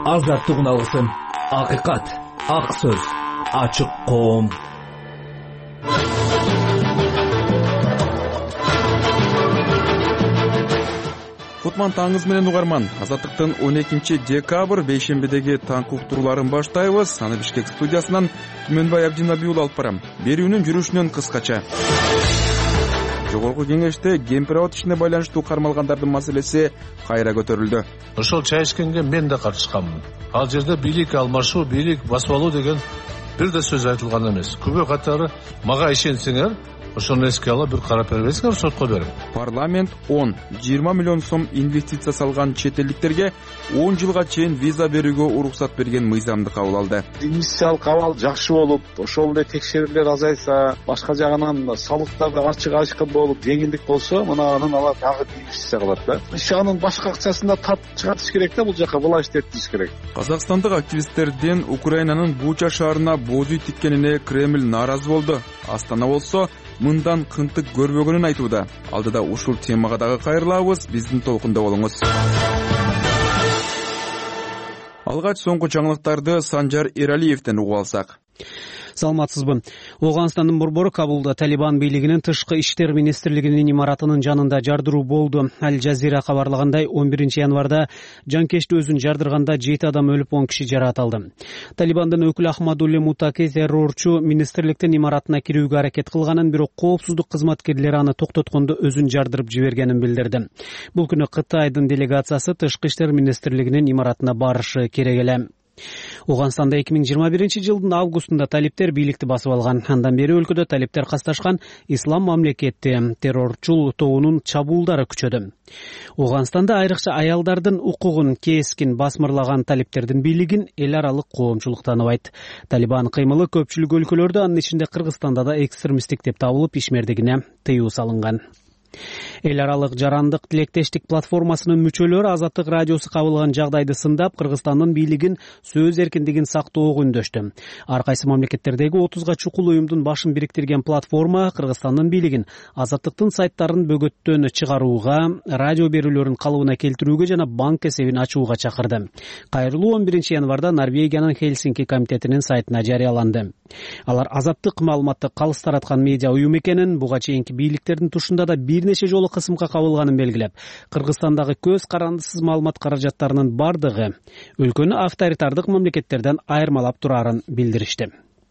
азаттык алгысын. Акыйкат, ак сөз, ачык коом. Кутман таңыз менен угарман. Азаттыктын 12 декабрь бейшембедеги таңкы уктурууларын баштайбыз. Аны Бишкек студиясынан Түмөнбай Абдинабиул алып барам. Берүүнүн жүрүшүнөн кыскача. Жогорку кеңеште кемпир-абад ишине байланыштуу кармалгандардын маселеси кайра көтөрүлдү. Ошол чай ичкенге мен да катышканмын. Ал жерде бийлик алмашуу, бийлик басып алуу деген бир да сөз айтылган эмес. Күбө катары мага ишенсеңер, ошону эске алып бир карап бербейсиңер, сотко берип. Парламент 10-20 миллион сом инвестиция салган чет элдиктерге 10 жылга чейин виза берүүгө уруксат берген мыйзамды кабыл алды. Инвестициялык абал жакшы болуп, ошол эле текшерүүлөр азайса, башка жагынан салыктар да ачык болуп, жеңилдик болсо, мына анан алар дагы инвестиция кылат да. Анын башка акчасын да чыгартыш керек да, бул жака була иштетиш керек. Казакстандык активисттердин Украинанын Буча шаарына боозүй тиккенине Кремль нааразы болду. Астана болсо мындан кынтык көрбөгөнүн айтууда. Алдыда ушул темага дагы кайрылабыз, биздин толкунда болуңуз. Алгач соңку жаңылыктарды Санжар Эралиевден угуп алсак. Саламатсызбы. Оганстандын борбору Кабулда Талибан бийлигинин тышкы иштер министрлигинин имаратынын жанында жардыруу болду. Аль Жазира кабарлагандай, 11 январда жанкечти өзүн жардырганда 7 адам өлүп, 10 киши жаракат алды. Талибандын өкүлү Ахмадулли Мутаки террорчу министрликтин имаратына кирүүгө аракет кылганын, бирок коопсуздук кызматкерлери аны токтоткондо өзүн жардырып жибергенин билдирди. Бул күнү Кытайдын делегациясы тышкы иштер министрлигинин имаратына барышы керек эле. Оганстанда 2021 жылдын августунда талиптер бийликти басып алган. Андан бери өлкөдө талиптер касташкан ислам мамлекети террорчул тобунун чабуулдары күчөдү. Оганстанда айрыкча аялдардын укугун кескин басмырлаган талиптердин бийлигин эл аралык коомчулук тааныбайт. Талибан кыймылы көпчүлүк өлкөлөрдө, анын ичинде Кыргызстанда да экстремисттик деп табылып, ишмердигине тыюу салынган. Эл аралык жарандык тилектештик платформасынын мүчөлөрү Азаттык радиосу кабылган жагдайды сындап, Кыргызстандын бийлигин сөз эркиндигин сактоого үндөштү. Ар кайсы мамлекеттердеги 30га чукул уюмдун башын бириктирген платформа Кыргызстандын бийлигин азаттыктын сайттарын бөгөттөн чыгарууга, радио берүүлөрүн калыбына келтирүүгө жана банк эсебин ачууга чакырды. Кайрылуу 11 январда Норвегиянын Хельсинки комитетинин сайтына жарыяланды. Алар азаттык маалыматты калыс тараткан медиа уюм экенин, буга чейинки бийликтердин тушунда да бир нече жолу кысымга кабылганын белгилеп, Кыргызстандагы көз карандысыз маалымат каражаттарынын бардыгы өлкөнү авторитардык мамлекеттерден айырмалап турарын билдиришти.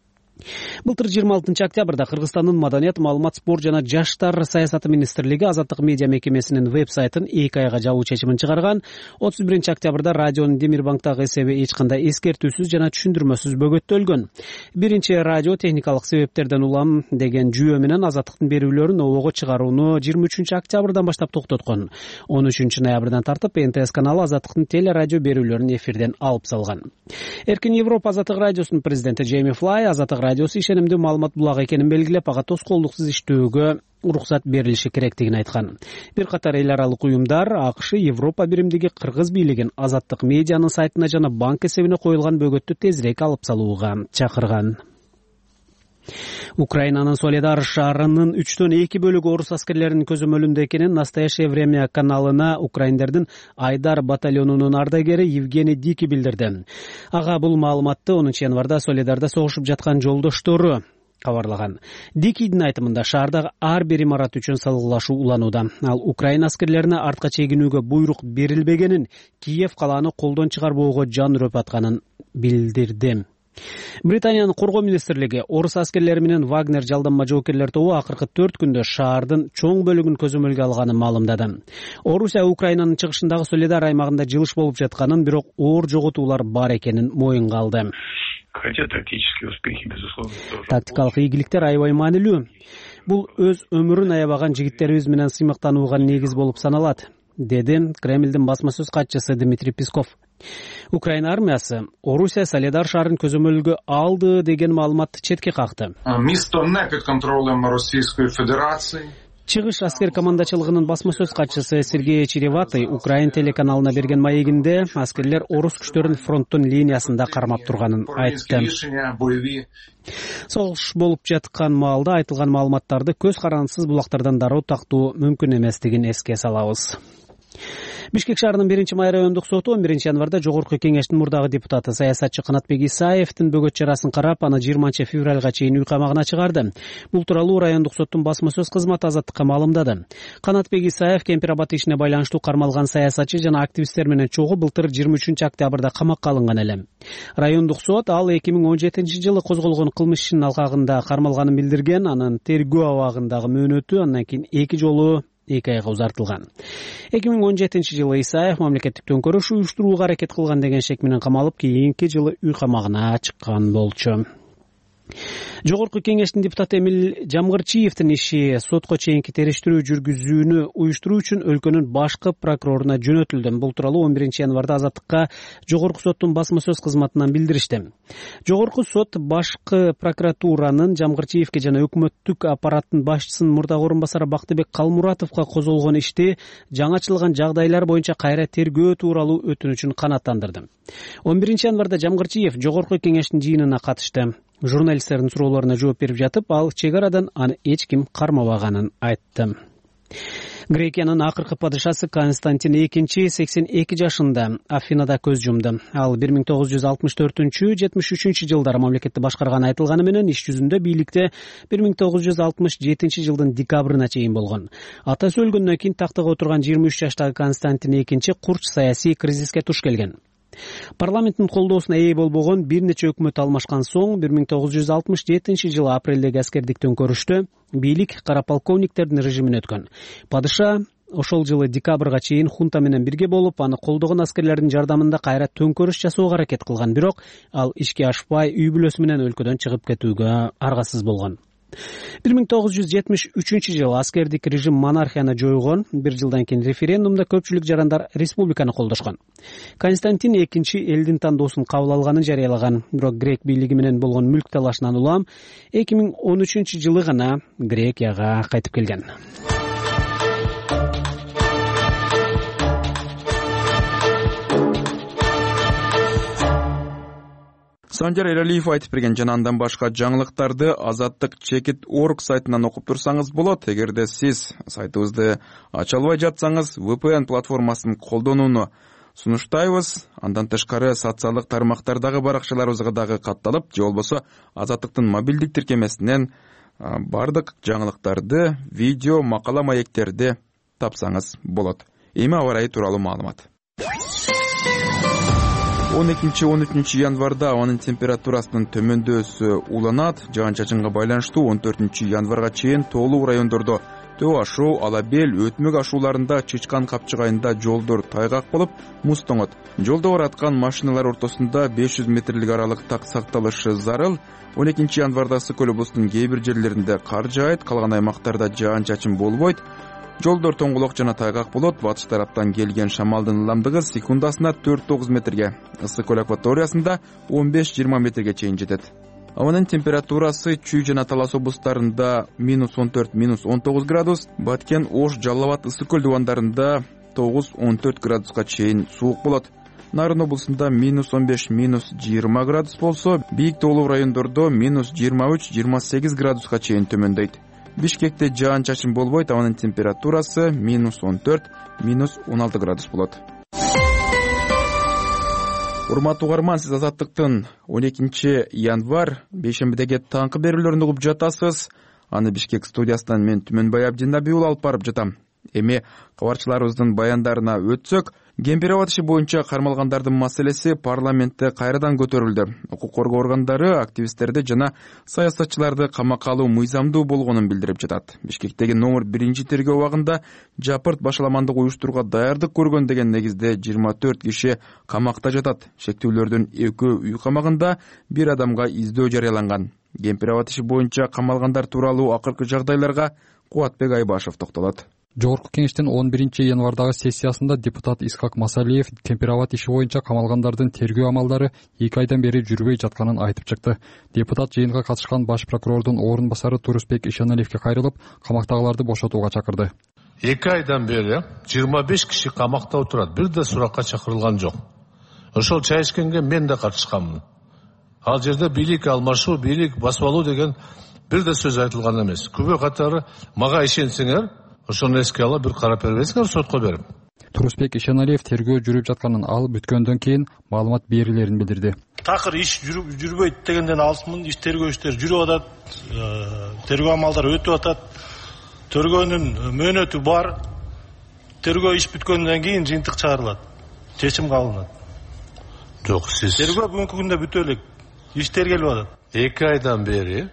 Былтыр 26 октябрда Кыргызстандын Маданият, маалымат, спорт жана жаштар саясаты министрлиги Азаттык медиа мекемесинин веб-сайтын 2 айга жабуу чечимин чыгарган. 31 октябрда радионун Демирбанктагы эсеби эч кандай эскертүүсүз жана түшүндүрмөсүз бөгөттөлгөн. Биринчи радио техникалык себептерден улам деген жүйө менен азаттыктын берүүлөрүн обого чыгарууну 23 октябрдан баштап токтоткон. 13 ноябрдан тартып НТС каналы азаттыктын телерадио берүүлөрүн эфирден алып салган. Эркин Европа Азаттык радиосунун президенти Джейми Флай Азаттык радиосу ишенимдүү маалымат булагы экенин белгилеп, ага тоскоолдуксуз иштөөгө уруксат берилиши керектигин айткан. Бир катар эл аралык уюмдар АКШ, Европа биримдиги Кыргыз бийлигин Азаттык медианын сайтына жана банк эсебине коюлган бөгөттү тезирээк алып салууга чакырган. Украинанын Солидар шаарынын 3/2 бөлүгү орус аскерлеринин көзөмөлүндө экенин Настоящее время каналына украиндердин Айдар батальонунун ардагери Евгений Дики билдирди. Ага бул маалыматты 10 январда Солидарда согушуп жаткан жолдоштору кабарлаган. Дикидин айтымында шаардагы ар бир имарат үчүн салгылашуу уланууда. Ал Украина аскерлерине артка чегинүүгө буйрук берилбегенин, Киев калааны колдон чыгарбоого жан үрөп атканын билдирди. Британиянын коргоо министрлиги орус аскерлери менен Вагнер жалданма жоокерлер тобу акыркы 4 күндө шаардын чоң бөлүгүн көзөмөлгө алганын маалымдады. Орусия Украинанын чыгышындагы Солидар аймагында жылыш болуп жатканын, бирок оор жоготуулар бар экенин моюнга алды. Хотя тактические успехи, безусловно, тоже. Тактикалык ийгиликтер аябай маанилүү. Бул өз өмүрүн аябаган жигиттерибиз менен сыймыктанууга негиз болуп саналат, деди Кремлдин басма сөз катчысы Дмитрий Песков. Украина армиясы Орусия Солидар шаарын көзөмөлгө алды деген маалыматты четке какты. Место не под контролем Российской Федерации. Чыгыш аскер командачылыгынын басма сөз катчысы Сергей Череватый Украин телеканалына берген маегинде аскерлер орус күчтөрүн фронттун линиясында кармап турганын айтты. Согуш болуп жаткан маалда айтылган маалыматтарды көз карандысыз булактардан дароо тактоо мүмкүн эместигин эске салабыз. Бишкек шаарынын 1-Май райондук соту 11-январда Жогорку кеңештин мурдагы депутаты саясатчы Канатбек Исаевдин бөгөт чарасын карап, аны 20-февралга чейин үй камагына чыгарды. Бул тууралуу райондук соттун басма сөз кызматы Азаттыкка маалымдады. Канатбек Исаев Кемпир абад ишине байланыштуу кармалган саясатчы жана активисттер менен чогуу былтыр 23-октябрда камакка алынган эле. Райондук сот ал 2017-жылы козголгон кылмыш ишинин алкагында кармалганын билдирген, анын тергөө абагындагы мөөнөтү андан кийин 2 жолу 2 айга узартылган. 2017-жылы Исаев мамлекеттик төңкөрүш уюштурууга аракет кылган деген шек менен камалып, кийинки жылы үй камагына чыккан болчу. Жогорку кеңештин депутаты Эмил Жамгырчиевдин иши сотко чейинки териштирүү жүргүзүүнү уюштуруу үчүн өлкөнүн башкы прокуроруна жөнөтүлдү. Бул тууралуу 11-январда Азаттыкка Жогорку соттун басма сөз кызматынан билдиришти. Жогорку сот башкы прокуратуранын Жамгырчиевке жана өкмөттүк аппараттын башчысынын мурдагы орун басары Бактыбек Калмуратовго козголгон ишти жаңачылган жагдайлар боюнча кайра тергөө тууралуу өтүнүчүн канааттандырды. 11-январда Жамгырчиев Жогорку кеңештин жыйынына катышты. Журналисттердин суроолоруна жооп берип жатып, ал чек арадан аны эч ким кармабаганын айтты. Грекиянын акыркы падышасы Константин II 82 жашында Афинада көз жумду. Ал 1964-73 жылдары мамлекетти башкарганы айтылганы менен иш жүзүндө бийликте 1967 жылдын декабрына чейин болгон. Атасы өлгөндөн кийин тактыга отурган 23 жаштагы Константин II курч саясий кризиске туш келген. Парламенттин колдоосуна ээ болбогон бир нече өкмөт алмашкан соң 1967 жылы апрелдеги аскердик төңкөрүштө бийлик кара полковниктердин режимине өткөн. Падыша ошол жылы декабрга чейин хунта менен бирге болуп, аны колдогон аскерлердин жардамында кайра төңкөрүш жасоого аракет кылган, бирок ал ишке ашпай үй бүлөсү менен өлкөдөн чыгып кетүүгө аргасыз болгон. 1973 жылы аскердик режим монархияны жойгон. Бир жылдан кийин референдумда көпчүлүк жарандар республиканы колдошкон. Константин II элдин тандоосун кабыл алганын жарыялаган, бирок грек бийлиги менен болгон мүлк талашынан улам 2013 жылы гана Грекияга кайтып келген. Санжар Эралиев айтып берген жана андан башка жаңылыктарды Азаттык.org сайтынан окуп турсаңыз болот. Эгерде сиз сайтыбызды ача албай жатсаңыз, VPN платформасын колдонууну сунуштайбыз. Андан тышкары социалдык тармактардагы баракчаларыбызга дагы катталып, же болбосо Азаттыктын мобилдик тиркемесинен бардык жаңылыктарды, видео, макала маектерди тапсаңыз болот. Эми аба ырайы тууралуу маалымат. 12-13 январда абанын температурасынын төмөндөсү уланат. Жаан-чачынга байланыштуу 14 январга чейин тоолуу райондордо Төө ашуу, Алабел, Өтмөк ашууларында Чычкан капчыгайында жолдор тайгак болуп, муз тоңот. Жолдо бараткан машиналар ортосунда 500 метрлик аралык так сакталышы зарыл. 12 январда Ысык-Көл облусунун кээ бир жерлеринде кар жаайт, калган аймактарда жаан-чачын болбойт. Жолдор тоңголок жана тайгак болот. Батыш тараптан келген шамалдын ылдамдыгы секундасына 4-9 метрге, Ысык-Көл акваториясында 15-20 метрге чейин жетет. Абанын температурасы Чүй жана Талас облустарында -14-19 градус, Баткен, Ош, Жалал Абад, Ысык-Көл дубандарында 9-14 градуска чейин суук болот. Нарын облусунда -15-20 градус болсо, бийик тоолуу райондордо -23-28 градуска чейин төмөндөйт. Бишкекте жаан-чачын болбойт, абанын температурасы -14-16 градус болот. Урматтуу угарман, сиз Азаттыктын 12 январ бейшембидеги таңкы берүүлөрүн угуп жатасыз. Аны Бишкек студиясынан мен Түмөнбай Абдинабий уулу алып барып жатам. Эми кабарчыларыбыздын баяндарына өтсөк, Кемпир абад иши боюнча кармалгандардын маселеси парламентте кайрадан көтөрүлдү. Укук коргоо органдары активисттерди жана саясатчыларды камакка алуу мыйзамдуу болгонун билдирип жатат. Бишкектеги номер 1 тергөө убагында жапырт башаламандык уюштурууга даярдык көргөн деген негизде 24 киши камакта жатат. Шектүүлөрдүн 2 үй камагында 1 адамга издөө жарыяланган. Кемпир абад иши боюнча камалгандар тууралуу акыркы жагдайларга Кубатбек Айбашев токтолот. Жогорку кеңештин 11 январдагы сессиясында депутат Исхак Масалиев Кемпир абад иши боюнча камалгандардын тергөө амалдары 2 айдан бери жүрбөй жатканын айтып чыкты. Депутат жыйынга катышкан баш прокурордун орун басары Турусбек Ишаналиевке кайрылып, камактагыларды бошотууга чакырды. 2 айдан бери 25 киши камакта отурат, бир да суракка чакырылган жок. Ошол чай ичкенге мен да катышканмын. Ал жерде бийлик алмашуу, бийлик басып алуу деген бир да сөз айтылган эмес. Күбө катары мага ишенсеңер, ошону эске алып бир карап бербейсиңер сотко берип. Турусбек Ишеналиев тергөө жүрүп жатканын, ал бүткөндөн кийин маалымат берилерин билдирди. Такыр иш жүрбөйт дегенден алысмын. Иш тергөө иштери жүрүп атат, тергөө амалдары өтүп атат. Тергөөнүн мөөнөтү бар. Тергөө иш бүткөндөн кийин жыйынтык чыгарылат, чечим кабылат. Жок, сиз тергөө бүгүнкү күндө бүтө элек иш тергелип атат. 2 айдан бери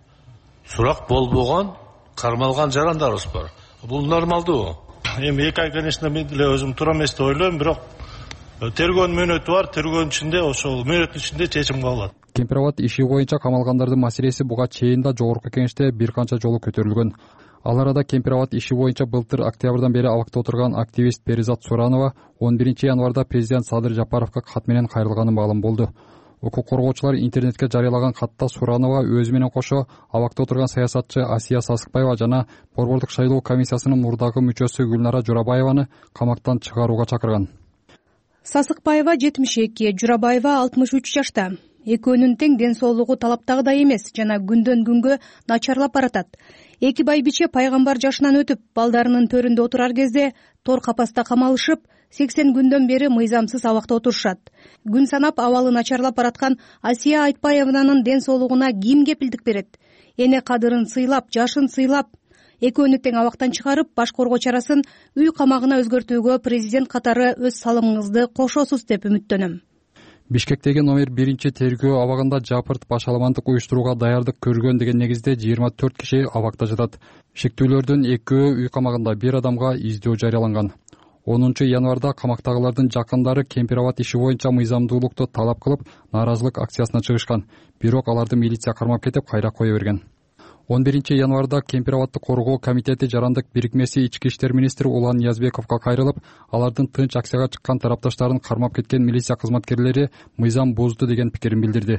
сурак болбогон, кармалган жарандарыбыз бар. Бул нормалдуу. Эми 2 ай, конечно, мен деле өзүм туура эмес деп ойлойм, бирок тергөөнүн мөөнөтү бар, тергөөнүн ичинде ошол мөөнөттүн ичинде чечим кабылат. Кемпирабад иши боюнча камалгандардын маселеси буга чейин да жогорку кеңеште бир канча жолу көтөрүлгөн. Ал арада Кемпирабад иши боюнча былтыр октябрдан бери абакта отурган активист Перизат Суранова 11 январда президент Садыр Жапаровго кат менен кайрылганы маалым болду. Укук коргоочулар интернетке жарыялаган катта Суранова өзү менен кошо абакта отурган саясатчы Асия Сасыкбаева жана Борбордук шайлоо комиссиясынын мурдагы мүчөсү Гүлнара Журабаеваны камактан чыгарууга чакырган. Сасыкбаева 72, Журабаева 63 жашта. Экөөнүн тең ден соолугу талаптагыдай эмес жана күндөн күнгө начарлап баратат. Эки байбиче пайгамбар жашынан өтүп, балдарынын төрүндө отурар кезде тор капаста камалышып, 80 күндөн бери мыйзамсыз абакта отурушат. Күн санап абалы начарлап бараткан Асия Айтбаеванын ден соолугуна ким кепилдик берет? Эне кадырын сыйлап, жашын сыйлап, экөөнү тең абактан чыгарып, баш коргоо чарасын үй камагына өзгөртүүгө президент катары өз салымыңызды кошосуз деп үмүттөнөм. Бишкектеги номер 1 тергөө абагында Жапырт башаламандык уюштурууга даярдык көргөн деген негизде 24 киши абакта жатат. Шектүүлөрдүн экөө үй камагында, бир адамга издөө жарыяланган. 10 январда камактагылардын жакындары Кемпирабад иши боюнча мыйзамдуулукту талап кылып, нааразылык акциясына чыгышкан. Бирок аларды милиция кармап кетип, кайра кое берген. 11 январда Кемпирабадды коргоо комитети жарандык бирикмеси ички иштер министри Улан Ниязбековго кайрылып, алардын тынч акцияга чыккан тарапташтарын кармап кеткен милиция кызматкерлери мыйзам бузду деген пикирин билдирди.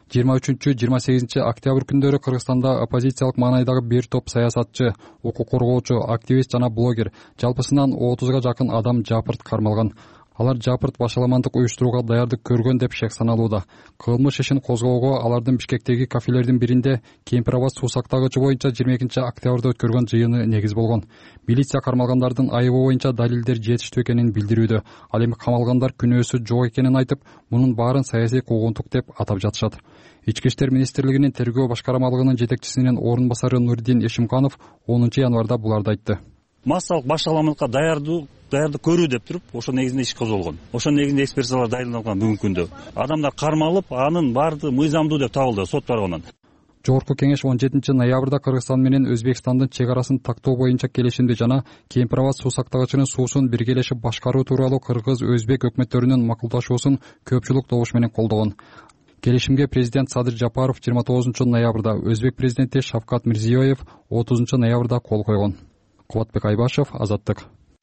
23-28 октябрь күндөрү Кыргызстанда оппозициялык маанайдагы бир топ саясатчы, укук коргоочу, активист жана блогер, жалпысынан 30га жакын адам Жапырт кармалган. Алар Жапырт башаламандык уюштурууга даярдык көргөн деп шек саналууда. Кылмыш ишин козгоого алардын Бишкектеги кафелердин биринде Кемпирабад суу сактагычы боюнча 22 октябрда өткөргөн жыйыны негиз болгон. Милиция кармалгандардын айыбы боюнча далилдер жетиштүү экенин билдирүүдө. Ал эми камалгандар күнөөсү жок экенин айтып, мунун баарын саясий куугунтук деп атап жатышат. Ички иштер министрлигинин тергөө башкармалыгынын жетекчисинин орун басары Нурдин Эшимканов 10 январда буларды айтты. Массалык башаламандыкка даярдык көрүү деп туруп, ошо негизинде иш козголгон. Ошо негизинде экспертизалар дайындалган бүгүнкү күндө. Адамдар кармалып, анын баардыгы мыйзамдуу деп табылды сот тарабынан. Жогорку кеңеш 17 ноябрда Кыргызстан менен Өзбекстандын чек арасын тактоо боюнча келишимди жана Кемпирабад суу сактагычынын суусун биргелешип башкаруу тууралуу кыргыз-өзбек өкмөттөрүнүн макулдашуусун көпчүлүк добуш менен колдогон. Келишимге президент Садыр Жапаров 29 ноябрда, Өзбек президенти Шавкат Мирзиёев 30 ноябрда кол койгон. Кубатбек Айбашев, Азаттык.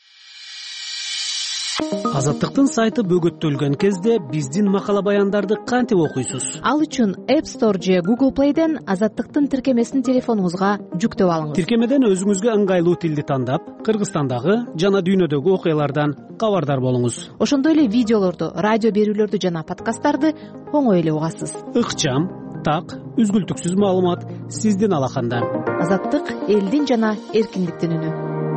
Азаттыктын сайты бөгөттөлгөн кезде биздин макала баяндарды кантип окуйсуз? Ал үчүн App Store же Google Play'ден Азаттыктын тиркемесин телефонуңузга жүктөп алыңыз. Тиркемеден өзүңүзгө ыңгайлуу тилди тандап, Кыргызстандагы жана дүйнөдөгү окуялардан кабардар болуңуз. Ошондой эле видеолорду, радио берүүлөрдү жана подкасттарды оңой эле угасыз. Ыкчам, так, үзгүлтүксүз маалымат сиздин алаканда. Азаттык элдин жана эркиндиктин үнү.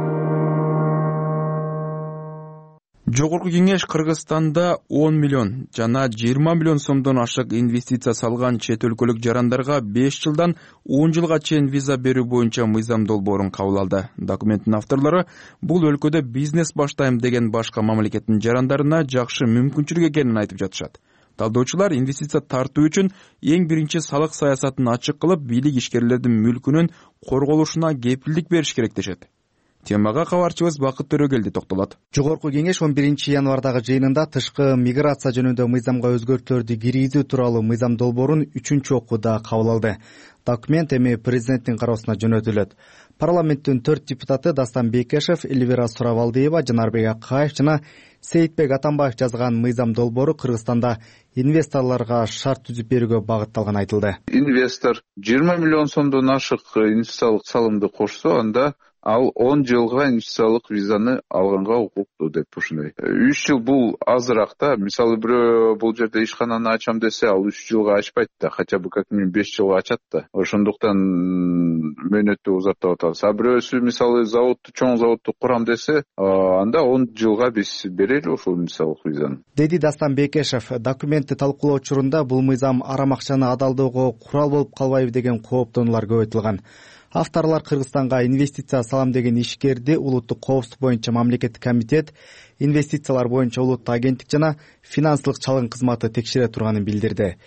Жогорку кеңеш Кыргызстанда 10 миллион жана 20 миллион сомдон ашык инвестиция салган чет өлкөлүк жарандарга 5 жылдан 10 жылга чейин виза берүү боюнча мыйзам долбоорун кабыл алды. Документтин авторлору бул өлкөдө бизнес баштайм деген башка мамлекеттин жарандарына жакшы мүмкүнчүлүк экенин айтып жатышат. Талдоочулар инвестиция тартуу үчүн эң биринчи салык саясатын ачык кылып, бийлик ишкерлердин мүлкүнүн корголушуна кепилдик бериш керек дешет. Темага кабарчыбыз Бакыт Төрөгелди токтолот. Жогорку кеңеш 11 январдагы жыйынында тышкы миграция жөнүндө мыйзамга өзгөртүүлөрдү киргизүү тууралуу мыйзам долбоорун 3-чү окууда кабыл алды. Документ эми президенттин кароосуна жөнөтүлөт. Парламенттин 4 депутаты Дастан Бекешев, Эльвира Суравалдиева, Жанарбек Акаев жана Сейитбек Атамбаев жазган мыйзам долбоору Кыргызстанда инвесторлорго шарт түзүп берүүгө багытталганы айтылды. Инвестор 20 миллион сомдон ашык инвестициялык салымды кошсо, анда ал 10 жылга инвестициялык визаны алганга укуктуу деп ушундай. 3 жыл бул азыраак да. Мисалы бирөө бул жерде ишкананы ачам десе, ал 3 жылга ачпайт да, хотя бы как минимум 5 жылга ачат да. Ошондуктан мөөнөттү узартып атабыз. А бирөөсү мисалы заводду, чоң заводду курам десе, анда 10 жылга биз берели ошол инвестициялык визаны, деди Дастан Бекешев. Документти талкуулоо учурунда бул мыйзам арам акчаны адалдоого курал болуп калбайбы деген кооптонуулар көп айтылган. Авторлор Кыргызстанга инвестиция салам деген ишкерди улуттук коопсуздук боюнча мамлекеттик комитет, инвестициялар боюнча улуттук агенттик жана финансылык чалгын кызматы текшере турганын билдирди.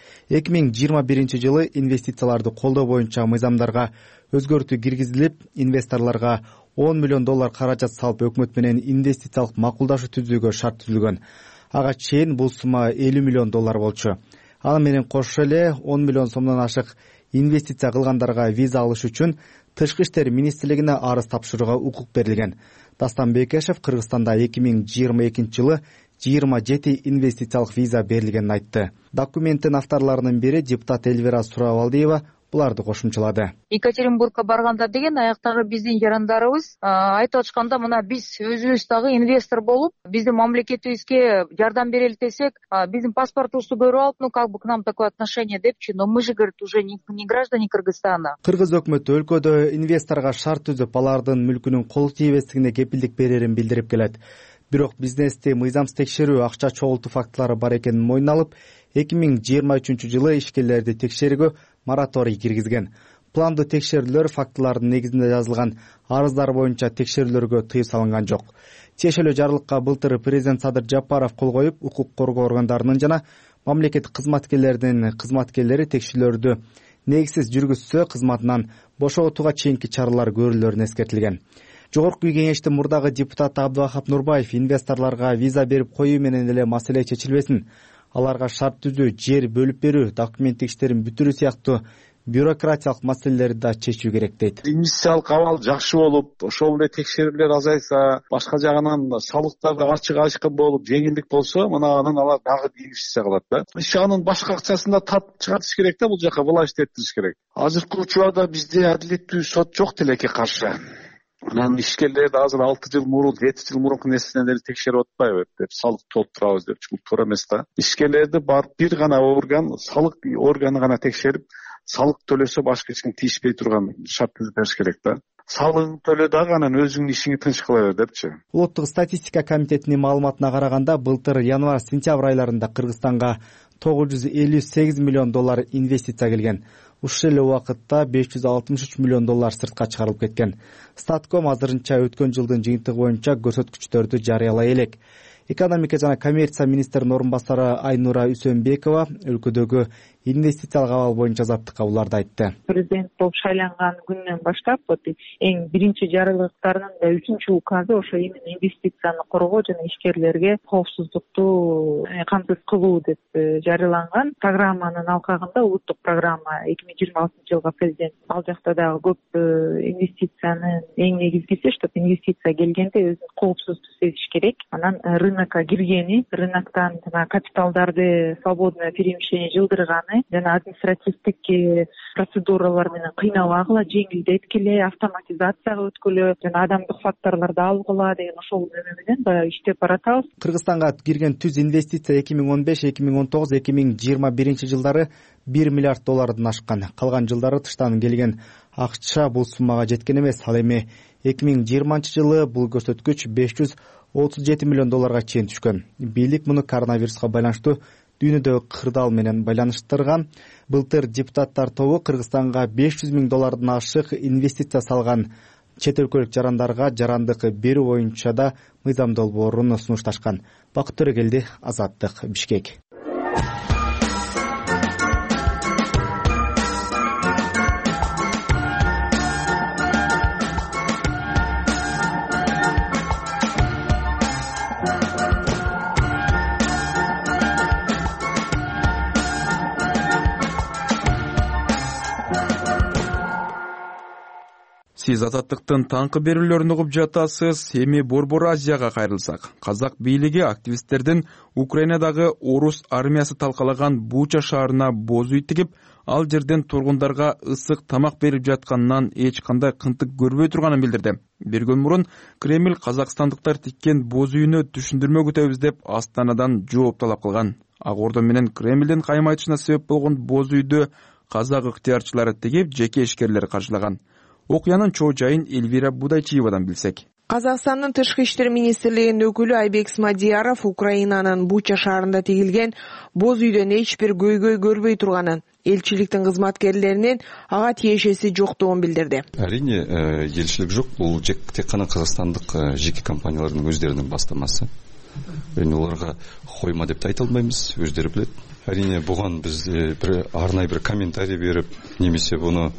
2021-жылы инвестицияларды колдоо боюнча мыйзамдарга өзгөртүү киргизилип, инвесторлорго $10 миллион каражат салып өкмөт менен инвестициялык макулдашуу түзүүгө шарт түзүлгөн. Ага чейин бул сумма $50 миллион болчу. Аны менен кошо эле 10 миллион сомдон ашык инвестиция кылгандарга виза алыш үчүн Тышкы иштер министрлигине арыз тапшырууга укук берилген. Дастан Бекешев Кыргызстанда 2022-жылы 27 инвестициялык виза берилгенин айтты. Документтин авторлорунун бири депутат Эльвира Сурабалдиева буларды кошумчалады. Екатеринбургка барганда деген аяктагы биздин жарандарыбыз айтып атышканда, мына биз өзүбүз дагы инвестор болуп, биздин мамлекетибизге жардам берели десек, биздин паспортубузду көрүп алып, ну как бы к нам такое отношение депчи, но мы же, говорит, уже не граждане Кыргызстана. Кыргыз өкмөтү өлкөдө инвесторго шарт түзүп, алардын мүлкүнүн кол тийбестигине кепилдик берерин билдирип келет. Бирок бизнести мыйзамсыз текшерүү, акча чогултуу фактылары бар экенин мойнуна алып, 2023-жылы ишкерлерди текшерүүгө мораторий киргизген. Пландуу текшерүүлөр фактылардын негизинде жазылган арыздар боюнча текшерүүлөргө тыюу салынган жок. Тиешелүү жарлыкка былтыр президент Садыр Жапаров кол коюп, укук коргоо органдарынын жана мамлекеттик кызматкерлери текшерүүлөрдү негизсиз жүргүзсө кызматынан бошотууга чейинки чаралар көрүлөрүн эскертилген. Жогорку кеңештин мурдагы депутаты Абдывахап Нурбаев инвесторлорго виза берип коюу менен эле маселе чечилбесин, аларга шарт түзүү, жер бөлүп берүү, документтик иштерин бүтүрүү сыяктуу бюрократиялык маселелерди да чечүү керек дейт. Инвестициялык абал жакшы болуп, ошол эле текшерүүлөр азайса, башка жагынан салыктар да ачык болуп, жеңилдик болсо, мына анан алар дагы инвестиция кылат да. Анын башка акчасында тап чыгарыш керек да, бул жака власть эттириш керек. Азыркы учурда бизде адилеттүү сот жок тилекке каршы. Анан ишкерлерди азыр 6 жыл мурун, 7 жыл мурунку нерседен эле текшерип атпайбы деп салык толтурабыз деп, бул туура эмес да. Ишкерлерди барып бир гана орган, салык органы гана текшерип, салык төлөсө башка эч ким тийишпей турган шарт түзүп бериш керек да. Салыгын төлө дагы анан өзүңдүн ишиңи тынч кыла бер депчи. Улуттук статистика комитетинин маалыматына караганда, былтыр январь-сентябрь айларында Кыргызстанга $958 миллион инвестиция келген. Ушул эле убакытта $563 миллион сыртка чыгарылып кеткен. Статком азырынча өткөн жылдын жыйынтыгы боюнча көрсөткүчтөрдү жарыялай элек. Экономика жана коммерция министринин орун басары Айнура Үсөнбекова өлкөдөгү инвестициялык абал боюнча азаттыкка буларды айтты. Президент болуп шайланган күндөн баштап эң биринчи жарыялыктарынын да 3-чү указы ошо именно инвестицияны коргоо жана ишкерлерге коопсуздукту камсыз кылуу деп жарыяланган. Программанын алкагында улуттук программа 2026-жылга президент ал жакта дагы көп инвестициянын эң негизгиси, чтобы инвестиция келгенде өзүн коопсуздук сезиш керек. Анан рынокко киргени, рыноктан капиталдарды свободное перемещение жылдырганы жана административдик процедуралар менен кыйнабагыла, жеңилдеткиле, автоматизацияга өткүлө жана адамдык факторлорду алгыла деген ошол менен баягы иштеп баратабыз. Кыргызстанга кирген түз инвестиция 2015, 2019, 2021 жылдары $1 миллиард ашкан. Калган жылдары тыштан келген акча бул суммага жеткен эмес. Ал эми 2020 жылы бул көрсөткүч $537 миллион чейин түшкөн. Бийлик муну коронавируска байланыштуу дүйнөдөгү кырдаал менен байланыштырган. Былтыр депутаттар тобу Кыргызстанга $500 миң ашык инвестиция салган чет өлкөлүк жарандарга жарандык берүү боюнча да мыйзам долбоорун сунушташкан. Бакыт Төрөгелди, Азаттык, Бишкек. Сиз Азаттыктын таңкы берүүлөрүн угуп жатасыз. Эми Борбор Азияга кайрылсак. Казак бийлиги активисттердин Украинадагы орус армиясы талкалаган Буча шаарына боз үй тигип, ал жерден тургундарга ысык тамак берип жатканынан эч кандай кынтык көрбөй турганын билдирди. Бир күн мурун Кремль казакстандыктар тиккен боз үйүнө түшүндүрмө күтөбүз деп Астанадан жооп талап кылган. Ак Ордо менен Кремлдин кайым айтышына себеп болгон боз үйдү казак ыктыярчылары тигип, жеке ишкерлер каржылаган. Окуянын чоо жайын Эльвира Будайчиевадан билсек. Казакстандын тышкы иштер министрлигинин өкүлү Айбек Смадияров Украинанын Буча шаарында тигилген боз үйдөн эч бир көйгөй көрбөй турганын, элчиликтин кызматкерлеринин ага тиешеси жоктугун билдирди. Әрине, элчилик жок, бул тек кана казакстандык жеке компаниялардын өздөрүнүн бастамасы. Оларга койма деп айта албайбыз, өздөрү билет. Әрине, буган биз бир арнайы бир комментарий берип, немесе буну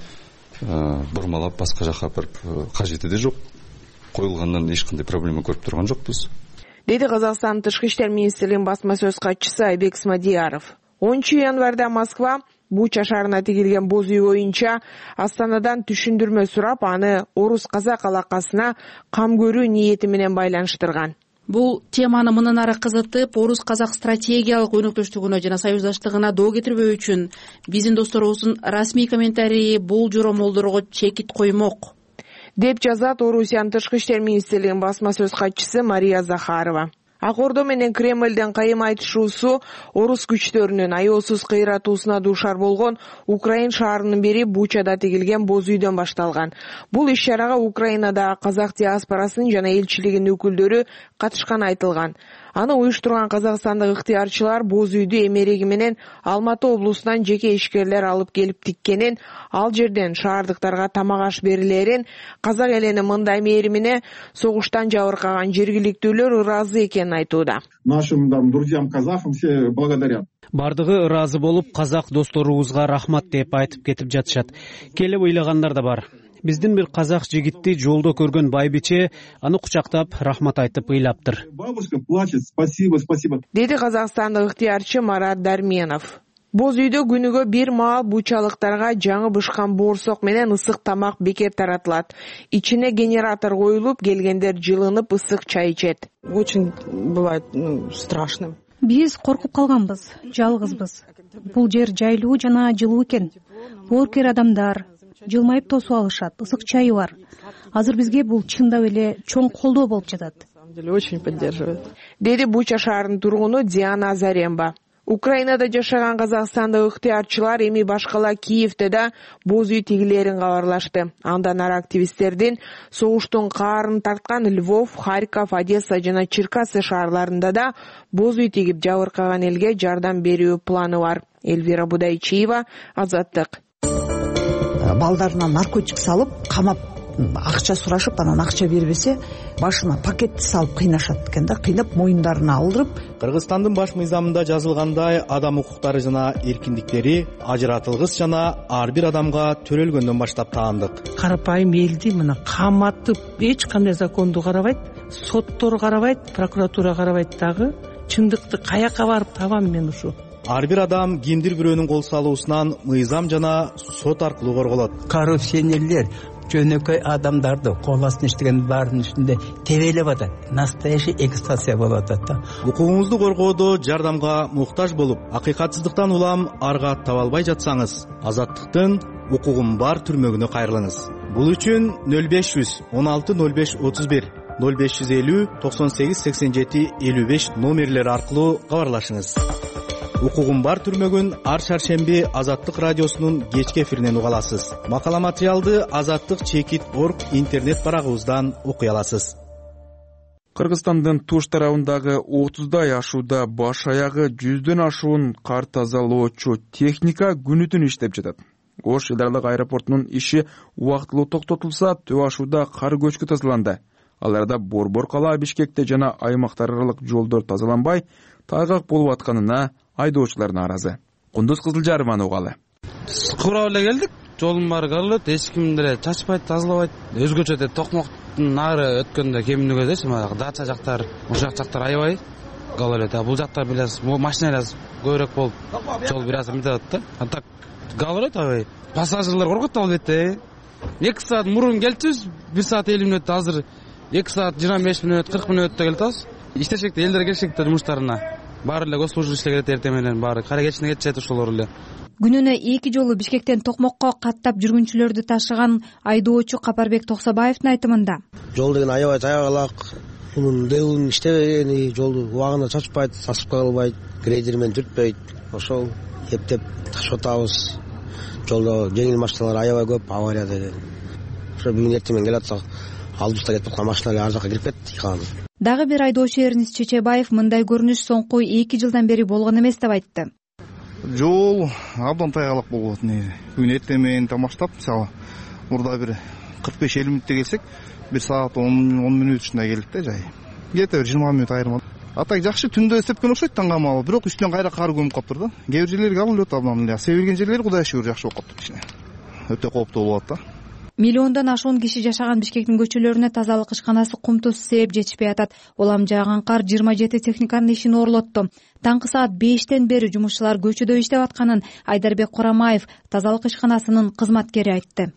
бурмалап башка жака барып кажети да жок. Коюлгандан эч кандай проблема көрүп турган жокпуз. Деди Казакстандын тышкы иштер министрлигинин басма сөз катчысы Айбек Смадияров. 10 январда Москва Буча шаарына тигилген боз үй боюнча Астанадан түшүндүрмө сурап, аны орус-казак алакасына кам көрүү ниети менен байланыштырган. Бул теманы мындан ары кызытып, орус-казак стратегиялык өнөктөштүгүнө жана союздаштыгына доо кетирбөө үчүн биздин досторубуздун расмий комментарийи бул жоромолдорго чекит коймок, деп жазат Орусиянын тышкы иштер министрлигинин басма сөз катчысы Мария Захарова. Ак Ордо менен Кремлдин кайым айтышуусу орус күчтөрүнүн аеосуз кыйратуусуна дуушар болгон Украин шаарынын бири Бучада тигилген боз үйдөн башталган. Бул иш-чарага Украинадагы казак диаспорасынын жана элчилигинин өкүлдөрү катышканы айтылган. Аны уюштурган казакстандык ыктыярчылар боз үйдү эмереги менен Алматы облусунан жеке ишкерлер алып келип тиккенин, ал жерден шаардыктарга тамак аш берилерин, казак элинин мындай мээримине согуштан жабыркаган жергиликтүүлөр ыраазы экенин айтууда. Нашим друзьям казахам все благодарят. Бардыгы ыраазы болуп, казак досторубузга рахмат деп айтып кетип жатышат. Келип ыйлагандар да бар. Биздин бир казак жигитти жолдо көргөн байбиче аны кучактап рахмат айтып ыйлаптыр. Бабушка плачет, спасибо, спасибо. Деди казакстандык ыктыярчы Марат Дарменов. Боз үйдө күнүгө бир маал бучалыктарга жаңы бышкан боорсок менен ысык тамак бекер таратылат. Ичине генератор коюлуп, келгендер жылынып ысык чай ичет. Очень бывает страшно. Биз коркуп калганбыз, жалгызбыз. Бул жер жайлуу жана жылуу экен. Боорукер адамдар жылмайып тосуп алышат, ысык чайы бар. Азыр бизге бул чындап эле чоң колдоо болуп жатат. Очень поддерживает. Деди Буча шаарынын тургуну Диана Азаренба. Украинада жашаган казакстандык ыктыярчылар эми башкала Киевде да боз үй тигилерин кабарлашты. Андан ары активисттердин согуштун каарын тарткан Львов, Харьков, Одесса жана Черкассы шаарларында да боз үй тигип жабыркаган элге жардам берүү планы бар. Эльвира Будайчиева, Азаттык. Балдарына наркотик салып, камап, акча сурашып, анан акча бербесе, башына пакетти салып кыйнашат экен да, кыйнап моюндарына алдырып. Кыргызстандын баш мыйзамында жазылгандай, адам укуктары жана эркиндиктери ажыратылгыс жана ар бир адамга төрөлгөндөн баштап таандык. Карапайым элди мына каматып, эч кандай законду карабайт, соттор карабайт, прокуратура карабайт дагы. Чындыкты каяка барып табам мен ушу? Ар бир адам кимдир бирөөнүн кол салуусунан мыйзам жана сот аркылуу корголот. Коррупционерлер жөнөкөй адамдарды кол астына иштеген баардын үстүндө тебелеп атат. Настоящий экстация болуп атат да. Укугуңузду коргоодо жардамга муктаж болуп, акыйкатсыздыктан улам арга таба албай жатсаңыз, Азаттыктын укугум бар түрмөгүнө кайрылыңыз. Бул үчүн 0500 16 05 31 0550 98 87 55 номерлери аркылуу кабарлашыңыз. Укугум бар түрмөгүн ар шаршемби Азаттык радиосунун кечки эфиринен уга аласыз. Макала материалды azattik.org интернет барагыбыздан окуй аласыз. Кыргызстандын туш тарабындагы 30дай ашууда баш аягы 100дөн ашуун кар тазалоочу техника күнү-түн иштеп жатат. Ош эл аралык аэропортунун иши убактылуу токтотулса, төө ашууда кар көчкү тазаланды. Ал арада Борбор кала, Бишкекте жана аймактар аралык жолдор тазаланбай, тайгак болуп атканына айдоочулар нааразы. Кундуз Кызылжарованын угалы. Курап эле келдик. Жолдун баары кырылып, эч ким деле чачпайт, тазалабайт. Өзгөчө деп Токмоктун нары өткөндө кемингө дечи, мына Дача жактар, ушак жактар аябай калып эле. Бул жактар бираз машина эле көбүрөөк болуп, жол бираз мындай да. А так калып эле аябай. Пассажирлер коркот албетте. 2 саат мурун келчүбүз, 1 саат 50 мүнөттө, азыр 2 саат 25 мүнөт 40 мүнөттө келатабыз. Иштешек да элдер келишек да жумуштарына. Баары эле госслужба иштегет эртең менен, баары кара кечине кетишет ошолор эле. Күнүнө 2 жолу Бишкектен Токмокко каттап жүргүнчүлөрдү ташыган айдоочу Капарбек Токсобаевдин айтымында. Жол деген аябай жайгалак, мунун дэвлин иштебегени, жолду убагында чачпайт, сасыпка кылбайт, грейдер менен түртпөйт. Ошол эптеп ташып атабыз. Жолдо жеңил машиналар аябай көп, авария деген. Ошо бүгүн эртең менен келатсак, алдыбызда кетип аткан машиналар ар жака кирип кетти каны. Дагы бир айдоочу Эрнис Чечебаев мындай көрүнүш соңку 2 жылдан бери болгон эмес деп айтты. Жол абдан тайгалак болуп атат. Бүгүн эртең менен баштап, мисалы, мурда бир 45-50 мүнөттө келсек, 1 саат 10 мүнөт ичинде келдик да жай. Где-то 20 мүнөт айырма. Атак жакшы түндө эсепкен окшойт таңгамал, бирок үстүнөн кайра кар көмүп калыптыр да. Кээ бир жерлерге алып эле абдан эле. Себилген жерлери Кудайга шүгүр жакшы болуп калыптыр кичине. Өтө кооптуу болуп атат да. Миллиондон ашуун киши жашаган Бишкектин көчөлөрүнө тазалык ишканасы кум туз сээп жетишпей атат. Улам жааган кар 27 техниканын ишин оорлотту. Таңкы саат 5тен бери жумушчулар көчөдө иштеп атканын Айдарбек Курамаев, тазалык ишканасынын кызматкери айтты.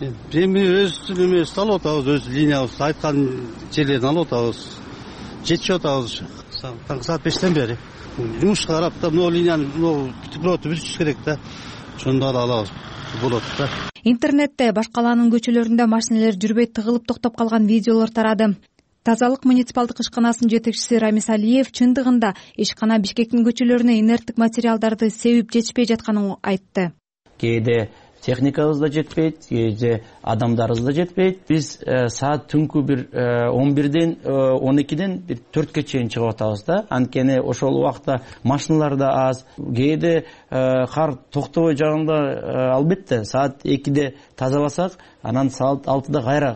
Эми өзүбүздүн эмебизди алып атабыз, өз линиябызды айткан жерлерин алып атабыз. Жетишип атабыз. Таңкы саат 5тен бери. Жумушка карап да, могу линияны проводду бүтүш керек да. Ошондо да алабыз. Болот да. Интернетте баш калаанын көчөлөрүндө машиналар жүрбөй тыгылып токтоп калган видеолор тарады. Тазалык муниципалдык ишканасынын жетекчиси Рамис Алиев чындыгында ишкана Бишкектин көчөлөрүнө инерттик материалдарды себип жетишпей жатканын айтты. Кээде техникабыз да жетпейт, кээде адамдарыбыз да жетпейт. Биз саат түнкү бир 11ден 12ден бир 4ке чейин чыгып атабыз да. Анткени ошол убакта машиналар да аз. Кээде кар токтобой жааганда албетте саат 2де тазаласак, анан саат 6да кайра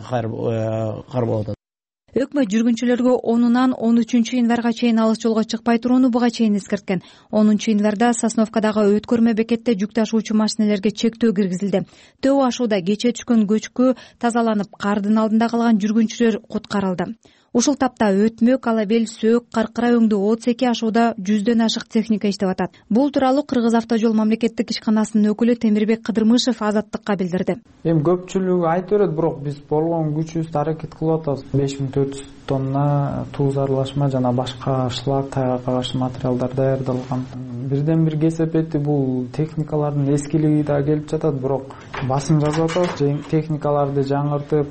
кар болот. Өкмөт жүргүнчүлөргө 10-нан 13 январга чейин алыс жолго чыкпай турууну буга чейин эскерткен. 10 январда Сосновкадагы өткөрмө бекетте жүк ташуучу машиналерге чектөө киргизилди. Төө ашууда кечээ түшкөн көчкү тазаланып, кардын алдында калган жүргүнчүлөр куткарылды. Ушул тапта өтмөк, алабел, сөөк, каркыра өңдүү отсеки ашууда 100дөн ашык техника иштеп атат. Бул тууралуу Кыргыз автожол мамлекеттик ишканасынын өкүлү Темирбек Кыдырмышев Азаттыкка билдирди. Эми көпчүлүгү айта берет, бирок биз болгон күчүбүздү аракет кылып атабыз. 5400 тонна туз аралашма жана башка шлак, тайгакка каршы материалдар даярдалган. Бирден бир кесепети бул техникалардын эскилиги да келип жатат, бирок басым жазып атабыз. Техникаларды жаңыртып,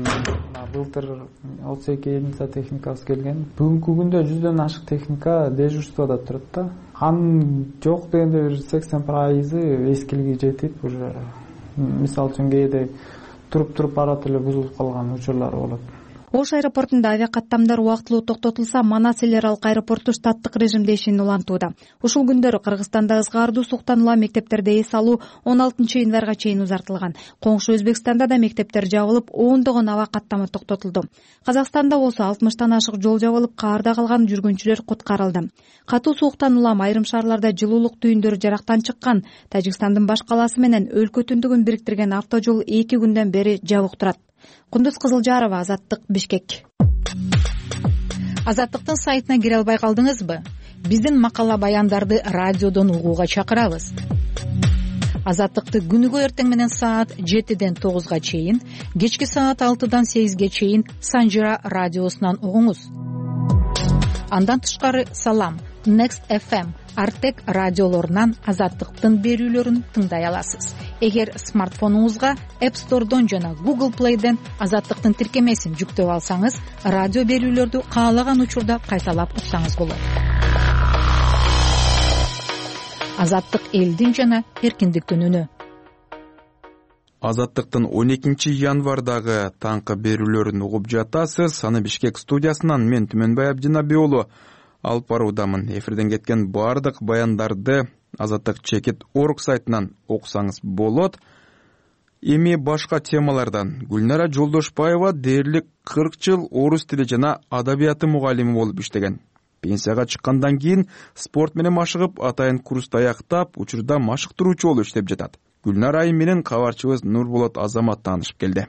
былтыр отсеки техникасы келген. Бүгүнкү күндө 100дөн ашык техника дежурствода турат да. Анын жок дегенде бир 80% эскилиги жетип, уже мисалы үчүн кээде туруп барат эле бузулуп калган учурлар болот. Ош аэропортунда авиакаттамдар убактылуу токтотулса, Манас эл аралык аэропорту штаттык режимде ишин улантууда. Ушул күндөрү Кыргызстанда ызгаардуу суктануула мектептерде эс алуу 16 январга чейин узартылган. Коңшу Өзбекстанда да мектептер жабылып, ондогон аба каттама токтотулду. Казакстанда болсо 60тан ашык жол жабылып, каарда калган жүргүнчүлөр куткарылды. Катуу сууктан улам айрым шаарларда жылуулук түйүндөрү жарактан чыккан. Тажикстандын баш калаасы менен өлкө түндүгүн бириктирген автожол 2 күндөн бери жабык турат. Кундуз Кызылжарова, Азаттык, Бишкек. Азаттыктын сайтына кире албай калдыңызбы? Биздин макала баяндарды радиодон угууга чакырабыз. Азаттыкты күнүгө эртең менен саат 7ден 9га чейин, кечки саат 6дан 8ге чейин Санжира радиосунан угуңуз. Андан тышкары Салам, Next FM, Артек радиолорунан Азаттыктын берүүлөрүн тыңдай аласыз. Эгер смартфонуңузга App Store'дон жана Google Play'ден Азаттыктын тиркемесин жүктөп алсаңыз, радио берүүлөрдү каалаган учурда кайталап уксаңыз болот. Азаттык элдин жана эркиндиктин үнү. Азаттыктын 12 январдагы таңкы берүүлөрүн угуп жатасыз. Аны Бишкек студиясынан мен Түмөнбай Абдинабий уулу алып баруудамын. Эфирден кеткен бардык баяндарды Азаттык.org сайтынан окусаңыз болот. Эми башка темалардан. Гүлнара Жолдошбаева дээрлик 40 жыл орус тили жана адабияты мугалими болуп иштеген. Пенсияга чыккандан кийин спорт менен машыгып, атайын курсту аяктап, учурда машыктыруучу болуп иштеп жатат. Гүлнара айым менен кабарчыбыз Нурболот Азамат таанышып келди.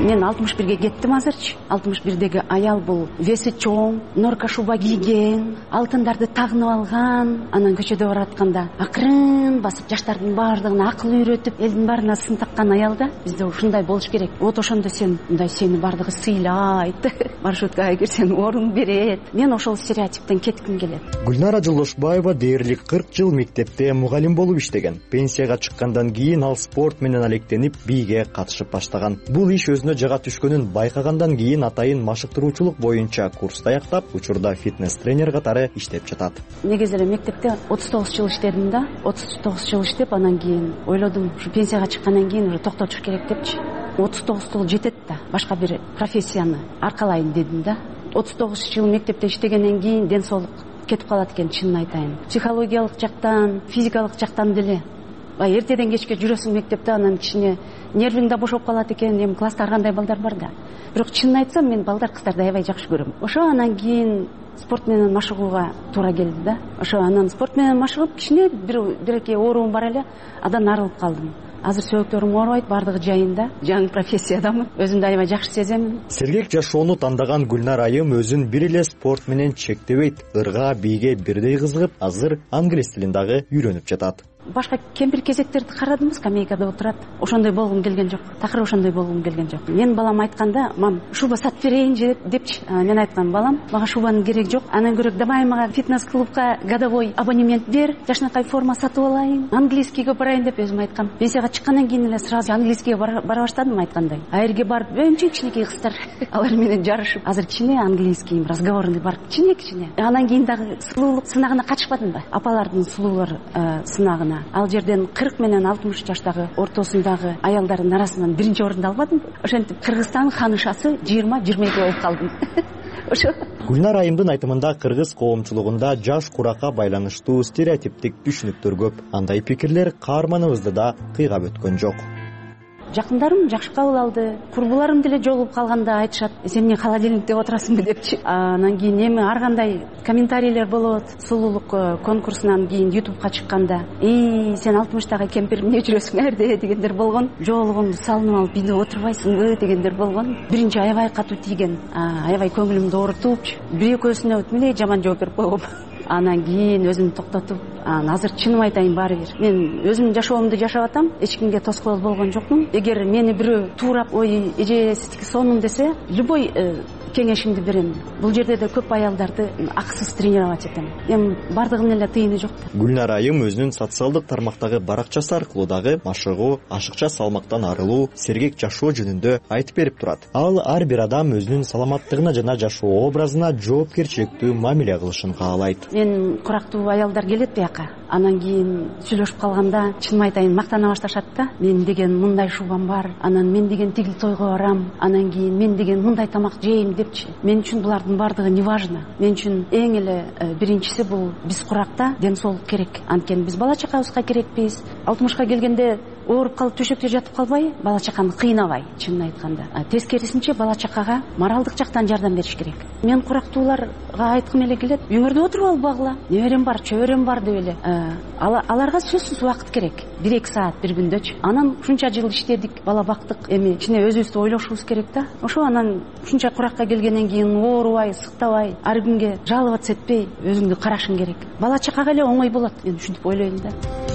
Мен 61-ге кеттим азырчы. 61-деги аял бул веси чоң, норка шуба кийген, алтындарды тагынып алган, анан көчөдө баратканда акырын басып жаштардын баардыгына акыл үйрөтүп, элдин баарына сын таккан аял да. Бизде ушундай болуш керек. Вот ошондо сен мындай сени баардыгы сыйлайт, маршруткага кирсең орун берет. Мен ошол стереотиптен кетким келет. Гүлнара Жолдошбаева дээрлик 40 жыл мектепте мугалим болуп иштеген. Пенсияга чыккандан кийин ал спорт менен алектенип, бийге катышып баштаган. Бул иш өзүнө жага түшкөнүн байкагандан кийин атайын машыктыруучулук боюнча курс даяктап, учурда фитнес-тренер катары иштеп жатат. Негизи эле мектепте 39 жыл иштедим да. 39 жыл иштеп, анан кийин ойлодум, ушу пенсияга чыккандан кийин уже токтотуш керек депчи. 39 жыл жетет да, башка бир профессияны аркалайын дедим да. 39 жыл мектепте иштегенден кийин ден соолук кетип калат экен, чынын айтайын. Психологиялык жактан, физикалык жактан деле. Эртеден кечке жүрөсүң мектепте, анан кичине нервиң да бошоп калат экен. Эми класста ар кандай балдар бар да. Бирок чынын айтсам, мен балдар кыздарды аябай жакшы көрөм. Ошо анан кийин спорт менен машыгууга туура келди да. Ошо анан спорт менен машыгып, кичине бир-эки ооруум бар эле, адан арылып калдым. Азыр сөөктөрүм оорубайт, баардыгы жайында. Жаңы профессиядамын. Өзүмдү аябай жакшы сеземин. Сергек жашоону тандаган Гүлнара айым өзүн бир эле спорт менен чектебейт. Ырга, бийге бирдей кызыгып, азыр англис тилин дагы үйрөнүп жатат. Башка кемпир кезектерди карадым, скамейкада отурат. Ошондой болгум келген жок. Такыр ошондой болгум келген жок. Мен балам айтканда, "Мам, шуба сатып берейинчи" депчи. Мен айткам, "Балам, мага шубанын кереги жок. Анан көрөк давай мага фитнес-клубка годовой абонемент бер, жашынакай форма сатып алайын, английскийге барайын" деп өзүм айткам. Пенсияга чыккандан кийин эле сразу английскийге бара баштадым айткандай. Айерге барып, өңчө кичинекей кыздар алар менен жарышып, азыр кичине английскийим, разговорный бар, кичине. Анан кийин дагы сулуулук сынагына катышпадымбы? Апалардын сулуулар сынагына. Ал жерден 40 менен 60 жаштагы ортосундагы аялдардын арасынан биринчи орунду албадым. Ошентип Кыргызстан ханышасы 20-22 болуп калдым. Ошо. Гүлнара айымдын айтымында кыргыз коомчулугунда жаш куракка байланыштуу стереотиптик түшүнүктөр көп. Андай пикирлер каарманыбызды да кыйгап өткөн жок. Жакындарым жакшы кабыл алды. Курбуларым деле жолугуп калганда айтышат, "Сен эмне холодильникте отурасыңбы" депчи. Анан кийин эми ар кандай комментарийлер болот. Сулуулук конкурсунан кийин YouTubeга чыкканда, "Сен 60-тагы кемпир эмне жүрөсүң эрде" дегендер болгон. "Жоолугун салынып алып үйдө отурбайсыңбы" дегендер болгон. Биринчи аябай катуу тийген, аябай көңүлүмдү оорутуп, бир экөөсүнө мындай жаман жооп берип койгом. Анан кийин өзүмдү токтотуп, азыр чыным айтайын баары бир. Мен өзүмдүн жашоомду жашап атам, эч кимге тоскоол болгон жокмун. Эгер мени бирөө туурап, "Ой, эже сиздики сонун" десе, любой кеңешимди берем. Бул жерде да көп аялдарды акысыз тренировать этем. Эми бардыгынын эле тыйыны жок. Гүлнара айым өзүнүн социалдык тармактагы баракчасы аркылуу дагы машыгуу, ашыкча салмактан арылуу, сергек жашоо жөнүндө айтып берип турат. Ал ар бир адам өзүнүн саламаттыгына жана жашоо образына жоопкерчиликтүү мамиле кылышын каалайт. Мен курактуу аялдар келет бияка. Анан кийин сүйлөшүп калганда, чынын айтайын, мактана башташат да. "Мен деген мындай шубам бар, анан мен деген тигил тойго барам, анан кийин мен деген мындай тамак жейм" депчи. Мен үчүн булардын бардыгы не важно. Мен үчүн эң эле биринчиси бул биз куракта ден соолук керек. Анткени биз бала чакабызга керекпиз. 60ка келгенде ооруп калып төшөктө жатып калбай, бала чаканы кыйнабай, чынын айтканда. Тескерисинче бала чакага моралдык жактан жардам бериш керек. Мен курактууларга айткым эле келет, үйүңөрдө отуруп албагыла. Неберем бар, чөбөрөм бар деп эле. Аларга сөзсүз убакыт керек. 1-2 саат бир күндөчү. Анан ушунча жыл иштедик, бала бактык. Эми кичине өзүбүздү ойлошубуз керек да. Ошо анан ушунча куракка келгенден кийин оорубай, сыктабай, ар күнгө жаловаться этпей, өзүңдү карашың керек. Бала чакага эле оңой болот. Мен ушинтип ойлойм да.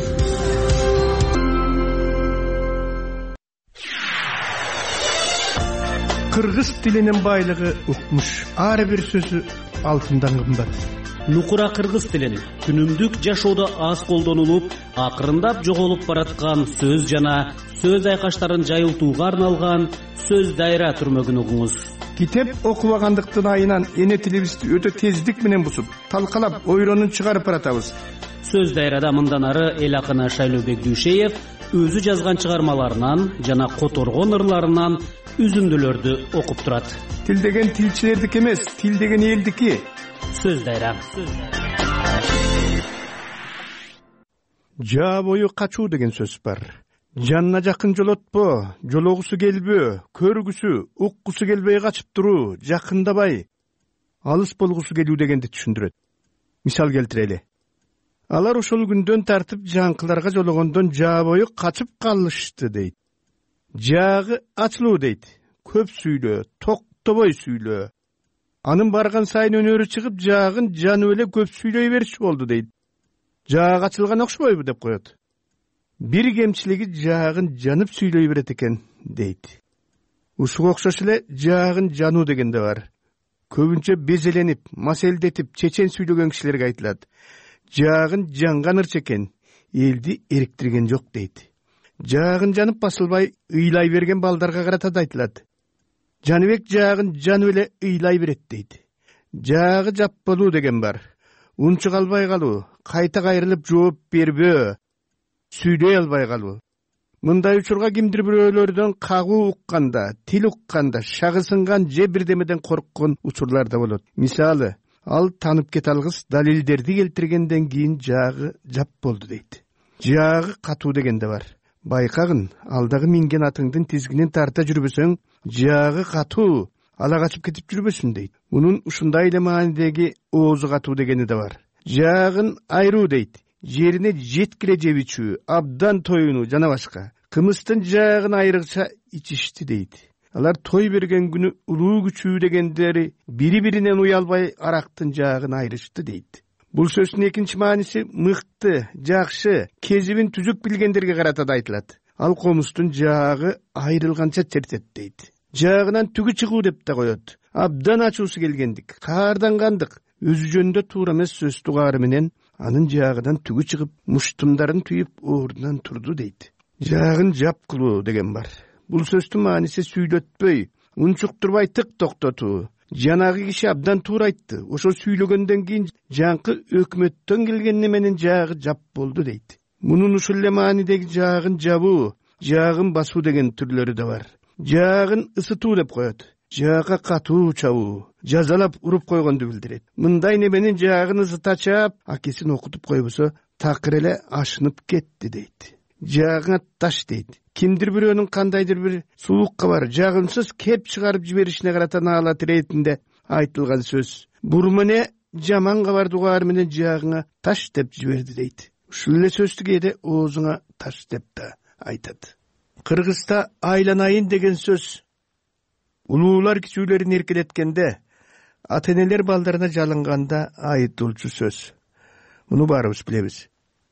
Кыргыз тилинин байлыгы укмуш. Ар бир сөзү алтындан кымбат. Нукура кыргыз тилин күнүмдүк жашоодо аз колдонулуп, акырындап жоголуп бараткан сөз жана сөз айкаштарын жайылтууга арналган сөз дайра түрмөгүн угуңуз. Китеп окубагандыктын айынан эне тилибизди өтө тездик менен бусуп, талкалап, ойронун чыгарып баратабыз. Сөз дайрада мындан ары эл акыны Шайлообек Дүйшеев өзү жазган чыгармаларынан жана которгон ырларынан үзүндүлөрдү окуп турат. Тил деген тилчилердики эмес, тил деген элдики. Сөз дайра. Жаа бою качуу деген сөз бар. Жанына жакын жолотпо, жологусу келбөө, көргүсү, уккусу келбей качып туруу, жакындабай, алыс болгусу келүү дегенди түшүндүрөт. Мисал келтирели. Алар ошол күндөн тартып жаңкыларга жологондон жаа бою качып калышты дейт. Жаагы ачылуу дейт. көп сүйлө, токтобой сүйлө. Анын барган сайын өнөрү чыгып, жаагын жанып эле көп сүйлөй берчү болду дейт. Жаак ачылган окшобойбу деп коет. Бир кемчилиги жаагын жанып сүйлөй берет экен дейт. Ушуга окшош эле жаагын жануу деген да бар. Көбүнчө безеленип, маселдетип, чечен сүйлөгөн кишилерге айтылат. Жаагын жанган ырчы экен, элди эриктирген жок дейт. Жаагын жанып басылбай ыйлай берген балдарга карата да айтылат. Жаныбек жаагын жанып эле ыйлай берет дейт. Жаагы жап болуу деген бар. Унчук албай калуу, кайта кайрылып жооп бербөө, сүйлөй албай калуу. Мындай учурга кимдир бирөөлөрдөн кагуу укканда, тил укканда, шагысынган же бирдемеден корккон учурлар да болот. Мисалы, ал танып кете алгыс далилдерди келтиргенден кийин жаагы жап болду дейт. Жаагы катуу деген да бар. Байкагын, алдагы минген атыңдын тизгинин тарта жүрбөсөң, жаагы катуу, ала качып кетип жүрбөсүн дейт. Мунун ушундай эле маанидеги оозу катуу дегени да бар. Жаагын айруу дейт. Жерине жеткире жеп ичүү, абдан тоюнуу жана башка. Кымыстын жаагын айрыкча ичишти дейт. Алар той берген күнү улуу күчүү дегендери бири-биринен уялбай арактын жаагын айрышты дейт. Бул сөздүн экинчи мааниси мыкты, жакшы, кезибин түзүк билгендерге карата да айтылат. Ал комустун жаагы айрылганча чертет дейт. Жаагынан түгү чыгуу деп да коет. Абдан ачуусу келгендик, каардангандык, өзү жөнүндө туура эмес сөз тугаары менен анын жаагынан түгү чыгып, муштумдарын түйүп ордунан турду дейт. Жаагын жап кылуу деген бар. Бул сөздүн мааниси сүйлөтпөй, унчуктурбай тык токтотуу. Жанагы киши абдан туура айтты. Ошо сүйлөгөндөн кийин жаңкы өкмөттөн келген неменин жаагы жап болду дейт. Мунун ушул эле маанидеги жаагын жабуу, жаагын басуу деген түрлөрү да бар. Жаагын ысытуу деп коет. Жаакка катуу чабуу, жазалап уруп койгонду билдирет. Мындай неменин жаагын ысыта чаап, акесин окутуп койбосо, такыр эле ашынып кетти дейт. Жаагыңа таш дейт. Кимдир бирөөнүн кандайдыр бир сулук кабар, жагымсыз кеп чыгарып жиберишине карата наалат иретинде айтылган сөз. Бурмане жаман кабар дугаар менен жаагыңа таш деп жиберди дейт. Ушул эле сөздү кээде оозуңа таш деп да айтат. Кыргызда айланайын деген сөз улуулар кичүүлөрүн эркелеткенде, ата-энелер балдарына жалынганда айтылчу сөз. Муну баарыбыз билебиз.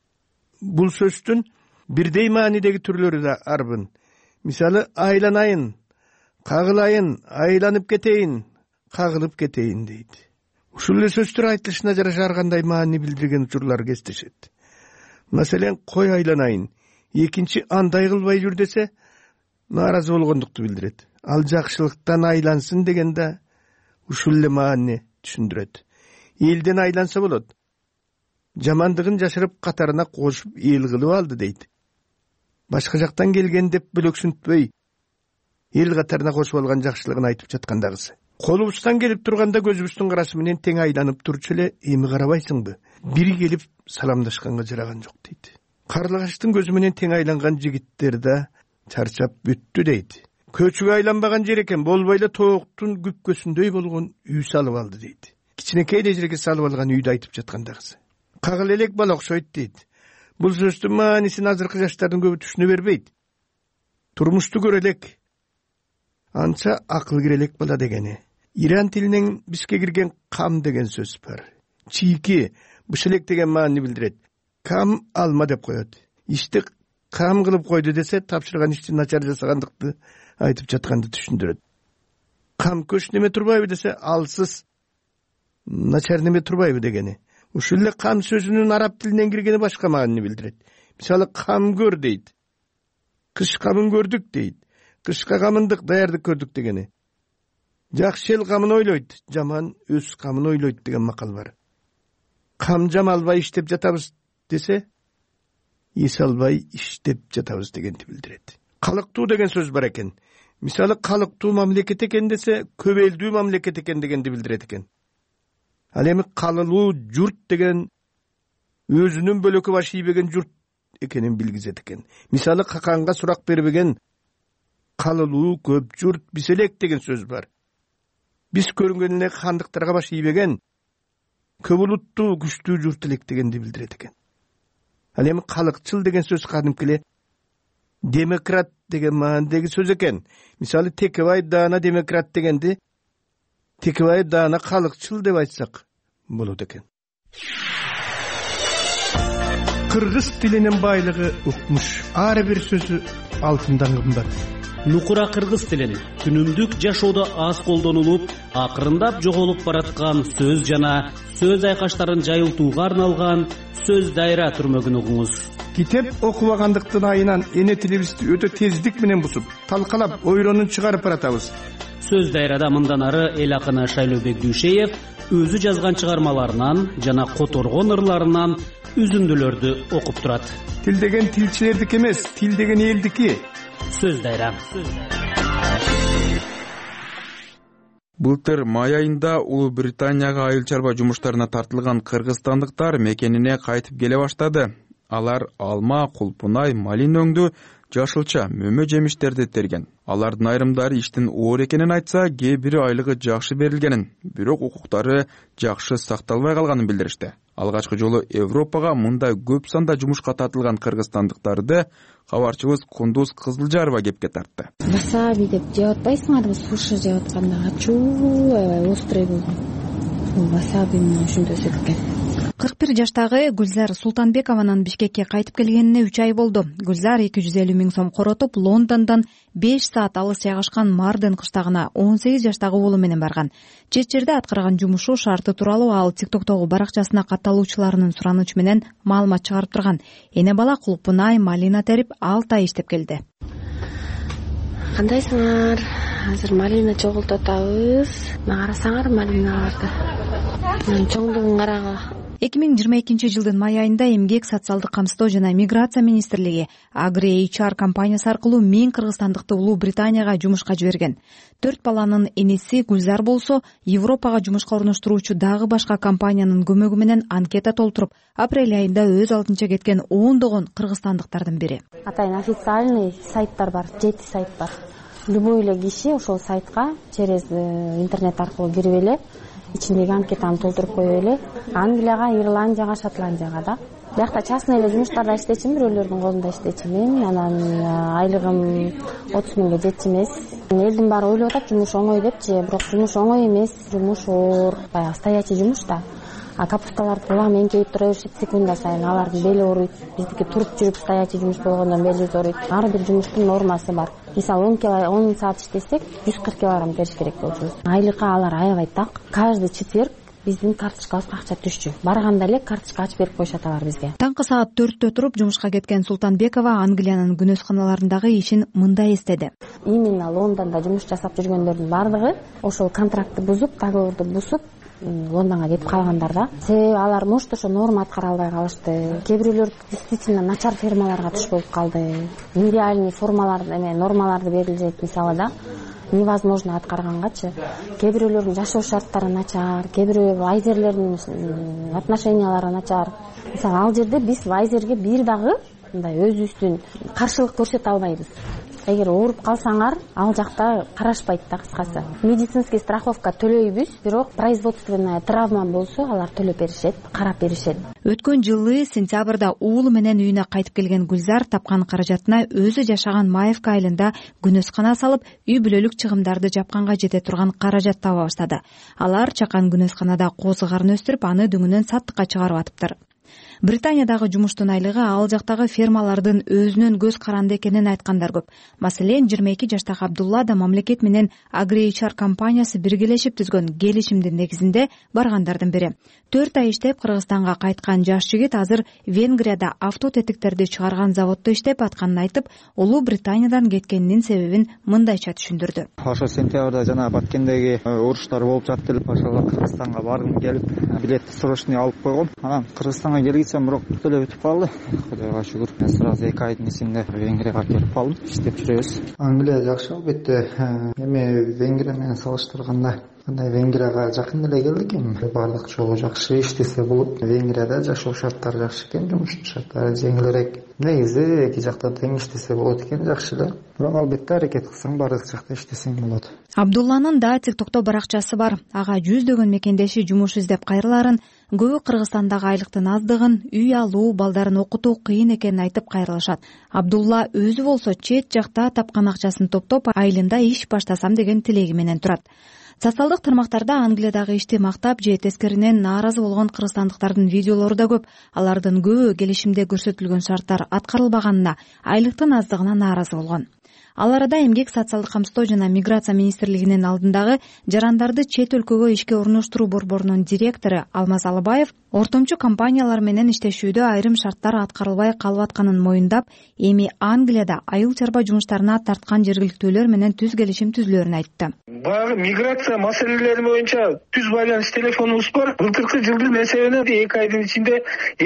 Бул сөздүн бирдей маанидеги түрлөрү да арбын. Мисалы, айланайын, кагылайын, айланып кетейин, кагылып кетейин дейт. Ушул эле сөздөр айтылышына жараша ар кандай маани билдирген учурлар кездешет. Маселен, кой айланайын, экинчи андай кылбай жүр десе, нааразы болгондукту билдирет. Ал жакшылыктан айлансын деген да ушул эле маани түшүндүрөт. Элден айланса болот. Жамандыгын жашырып катарына кошуп эл кылып алды дейт. Башка жактан келген деп бөлөксүнтпөй, эл катарына кошуп алган жакшылыгын айтып жаткандагысы. Колубуздан келип турганда көзүбүздүн карасы менен тең айланып турчу эле, эми карабайсыңбы? Бири келип саламдашканга жараган жок дейт. Карлыгачтын көзү менен тең айланган жигиттер да чарчап бүттү дейт. Көчүгө айланбаган жер экен, болбой эле тооктун күпкөсүндөй болгон үй салып алды дейт. Кичинекей эле жерге салып алган үйдү айтып жаткандагысы. Кагыл элек бала окшойт дейт. Бул сөздүн маанисин азыркы жаштардын көбү түшүнө бербейт. Турмушту көрө элек, анча акыл кире элек бала дегени. Иран тилинен бизге кирген кам деген сөз бар. Чийки, бышелек деген маани билдирет. Кам алма деп коет. Ишти кам кылып койду десе, тапшырган ишти начар жасагандыкты айтып жатканды түшүндүрөт. Кам көч неме турбайбы десе, алсыз начар неме турбайбы дегени. Ушул эле кам сөзүнүн араб тилинен киргени башка маанини билдирет. Мисалы, кам көр дейт. Кыш камын көрдүк дейт. Кышка камындык даярдык көрдүк дегени. Жакшы эл камын ойлойт, жаман өз камын ойлойт деген макал бар. Кам жам албай иштеп жатабыз десе, эс албай иштеп жатабыз дегенди билдирет. Калыктуу деген сөз бар экен. Мисалы, калыктуу мамлекет экен десе, көп элдүү мамлекет экен дегенди билдирет экен. Ал эми калылуу журт деген өзүнүн бөлөкү баш ийбеген журт экенин билгизет экен. Мисалы, каканга сурак бербеген калылуу көп журт биселек деген сөз бар. Биз көрүнгөн эле хандыктарга баш ийбеген көп улуттуу күчтүү журт элек дегенди билдирет экен. Ал эми калыкчыл деген сөз кадимки эле демократ деген маанидеги сөз экен. Мисалы Текебаев даана демократ дегенди Текебаев даана калыкчыл деп айтсак болот экен. Кыргыз тилинин байлыгы укмуш. Ар бир сөзү алтындан кымбат. Нукура кыргыз тилин күнүмдүк жашоодо аз колдонулуп, акырындап жоголуп бараткан сөз жана сөз айкаштарын жайылтууга арналган сөз дайра түрмөгүн угуңуз. Китеп окубагандыктын айынан эне тилибизди өтө тездик менен бусуп, талкалап, ойронун чыгарып баратабыз. Сөз дайрада мындан ары эл акыны Шайлообек Дүйшеев өзү жазган чыгармаларынан жана которгон ырларынан үзүндүлөрдү окуп турат. Тил деген тилчилердики эмес, тил деген элдики. Сөз дайра. Былтыр май айында Улуу Британияга айыл чарба жумуштарына тартылган кыргызстандыктар мекенине кайтып келе баштады. Алар алма, кулпунай, малина өңдүү, жашылча, мөмө жемиштерди терген. Алардын айрымдары иштин оор экенин айтса, кээ бири айлыгы жакшы берилгенин, бирок укуктары жакшы сакталбай калганын билдиришти. Алгачкы жолу Европага мындай көп санда жумушка тартылган кыргызстандыктарды кабарчыбыз Кундуз Кызылжарова кепке тартты. Васаби деп жеп атпайсыңарбы? Суши жеп атканда ачуу аябай острый болду. Васаби менен ушундай экен. 41 жаштагы Гүлзар Султанбекованын Бишкекке кайтып келгенине 3 ай болду. Гүлзар 250 миң сом коротуп, Лондондон 5 саат алыс жайгашкан Марден кыштагына 18 жаштагы уулу менен барган. Чет жерде аткарган жумушу шарты тууралуу ал TikTok'тогу баракчасына катталуучуларынын суранычы менен маалымат чыгарып турган. Эне бала кулпунай, малина терип 6 ай иштеп келди. Кандайсыңар? Азыр малина чогултуп атабыз. Карасаңар малиналарды. Чоңдугун карагыла. 2022 жылдын май айында Эмгек, социалдык камсыздоо жана миграция министрлиги Agri HR компаниясы аркылуу 1000 кыргызстандыкты Улуу Британияга жумушка жиберген. 4 баланын энеси Гүлзар болсо, Европага жумушка орноштуруучу дагы башка компаниянын көмөгү менен анкета толтуруп, апрель айында өз алдынча кеткен 10 кыргызстандыктардын бири. Атайын официальный сайттар бар, 7 сайт бар. Любой эле киши ошол сайтка через интернет аркылуу кирип эле ичиндеги анкетаны толтуруп коюп эле Англияга, Ирландияга, Шотландияга да. Биякта частный эле жумуштарда иштечүмүн, бирөөлөрдүн колунда иштечүмүн. Анан айлыгым 30 миңге жетчү эмес. Элдин баары ойлоп атат жумуш оңой депчи, бирок жумуш оңой эмес, жумуш оор, баягы стоячий жумуш да. Капусталарды булагы эңкейип тура беришет секунда сайын, алардын бели ооруйт. Биздики туруп жүрүп стоячий жумуш болгондон бели ооруйт. Ар бир жумуштун нормасы бар. Мисалы 10 саат иштесек 140 килограмм териш керек болчу. Айлыкка алар аябай так. Каждый четверг биздин карточкабызга акча түшчү. Барганда эле карточка ачып берип коюшат алар бизге. Таңкы саат 4-тө туруп жумушка кеткен Султанбекова Англиянын күнөсканаларындагы ишин мындай эстеди. Именно Лондондо жумуш жасап жүргөндөрдүн бардыгы ошол контрактты бузуп, договорду бузуп Лондонго кетип калгандар да. Себеби алар может ошо норма аткара албай калышты. Кээ бирөөлөр действительно начар фермаларга туш болуп калды. Нереальный формаларды, нормаларды берилет мисалы да. Невозможно аткаргангачы. Кээ бирөөлөрдүн жашоо шарттары начар, кээ бирөө вайзерлердин отношениялары начар. Мисалы ал жерде биз вайзерге бир дагы мындай өзүбүздүн каршылык көрсөтө албайбыз. Эгер ооруп калсаңар, ал жакта карашпайт да кыскасы. Медицинский страховка төлөйбүз, бирок производственная травма болсо алар төлөп беришет, карап беришет. Өткөн жылы сентябрда уулу менен үйүнө кайтып келген Гүлзар тапкан каражатына өзү жашаган Маевка айылында күнөскана салып, үй бүлөлүк чыгымдарды жапканга жете турган каражат таба баштады. Алар чакан күнөсканада козу карын өстүрүп, аны дүңүнөн саттыкка чыгарып атыптыр. Британиядагы жумуштун айлыгы ал жактагы фермалардын өзүнөн көз каранды экенин айткандар көп. Маселен, 22 жаштагы Абдулла да мамлекет менен Agri HR компаниясы биргелешип түзгөн келишимдин негизинде баргандардын бири. 4 ай иштеп Кыргызстанга кайткан жаш жигит азыр Венгрияда авто тетиктерди чыгарган заводдо иштеп атканын айтып, Улуу Британиядан кеткенинин себебин мындайча түшүндүрдү. Ошо сентябрда жана Баткендеги уруштар болуп жатты эле, ошого Кыргызстанга баргым келип, билетти срочный алып койгом. Анан Кыргызстанга келгичем, бирок төлөп бүтүп калды. Кудайга шүгүр. Мен сразу 2 айдын ичинде Венгрияга келип калдым. Иштеп жүрөбүз. Англия жакшы албетте. Эми Венгрия менен салыштырганда мындай Венгрияга жакын эле келдик эми баардык жолу жакшы иштесе болот. Венгрияда жашоо шарттары жакшы экен, жумуштун шарттары жеңилирээк. Негизи эки жакта тең иштесе болот экен, жакшы эле. Бирок албетте аракет кылсаң баардык жакта иштесең болот. Абдулланын да TikTok'то баракчасы бар. Ага жүздөгөн мекендеши жумуш издеп кайрыларын, көбү Кыргызстандагы айлыктын аздыгын, үй алуу, балдарын окутуу кыйын экенин айтып кайрылышат. Абдулла өзү болсо чет жакта тапкан акчасын топтоп, айылында иш баштасам деген тилеги менен турат. Социалдык тармактарда Англиядагы ишти мактап же тескеринен нааразы болгон кыргызстандыктардын видеолору да көп. Алардын көбү келишимде көрсөтүлгөн шарттар аткарылбаганына, айлыктын аздыгына нааразы болгон. Ал арада Эмгек социалдык камсыздоо жана миграция министрлигинин алдындагы жарандарды чет өлкөгө ишке орноштуруу борборунун директору Алмаз Алыбаев ортомчу компаниялар менен иштешүүдө айрым шарттар аткарылбай калып атканын моюндап, эми Англияда айыл чарба жумуштарына тарткан жергиликтүүлөр менен түз келишим түзүлөрүн айтты. Баягы миграция маселелери боюнча түз байланыш телефонубуз бар. Былтыркы жылдын эсебинен 2 айдын ичинде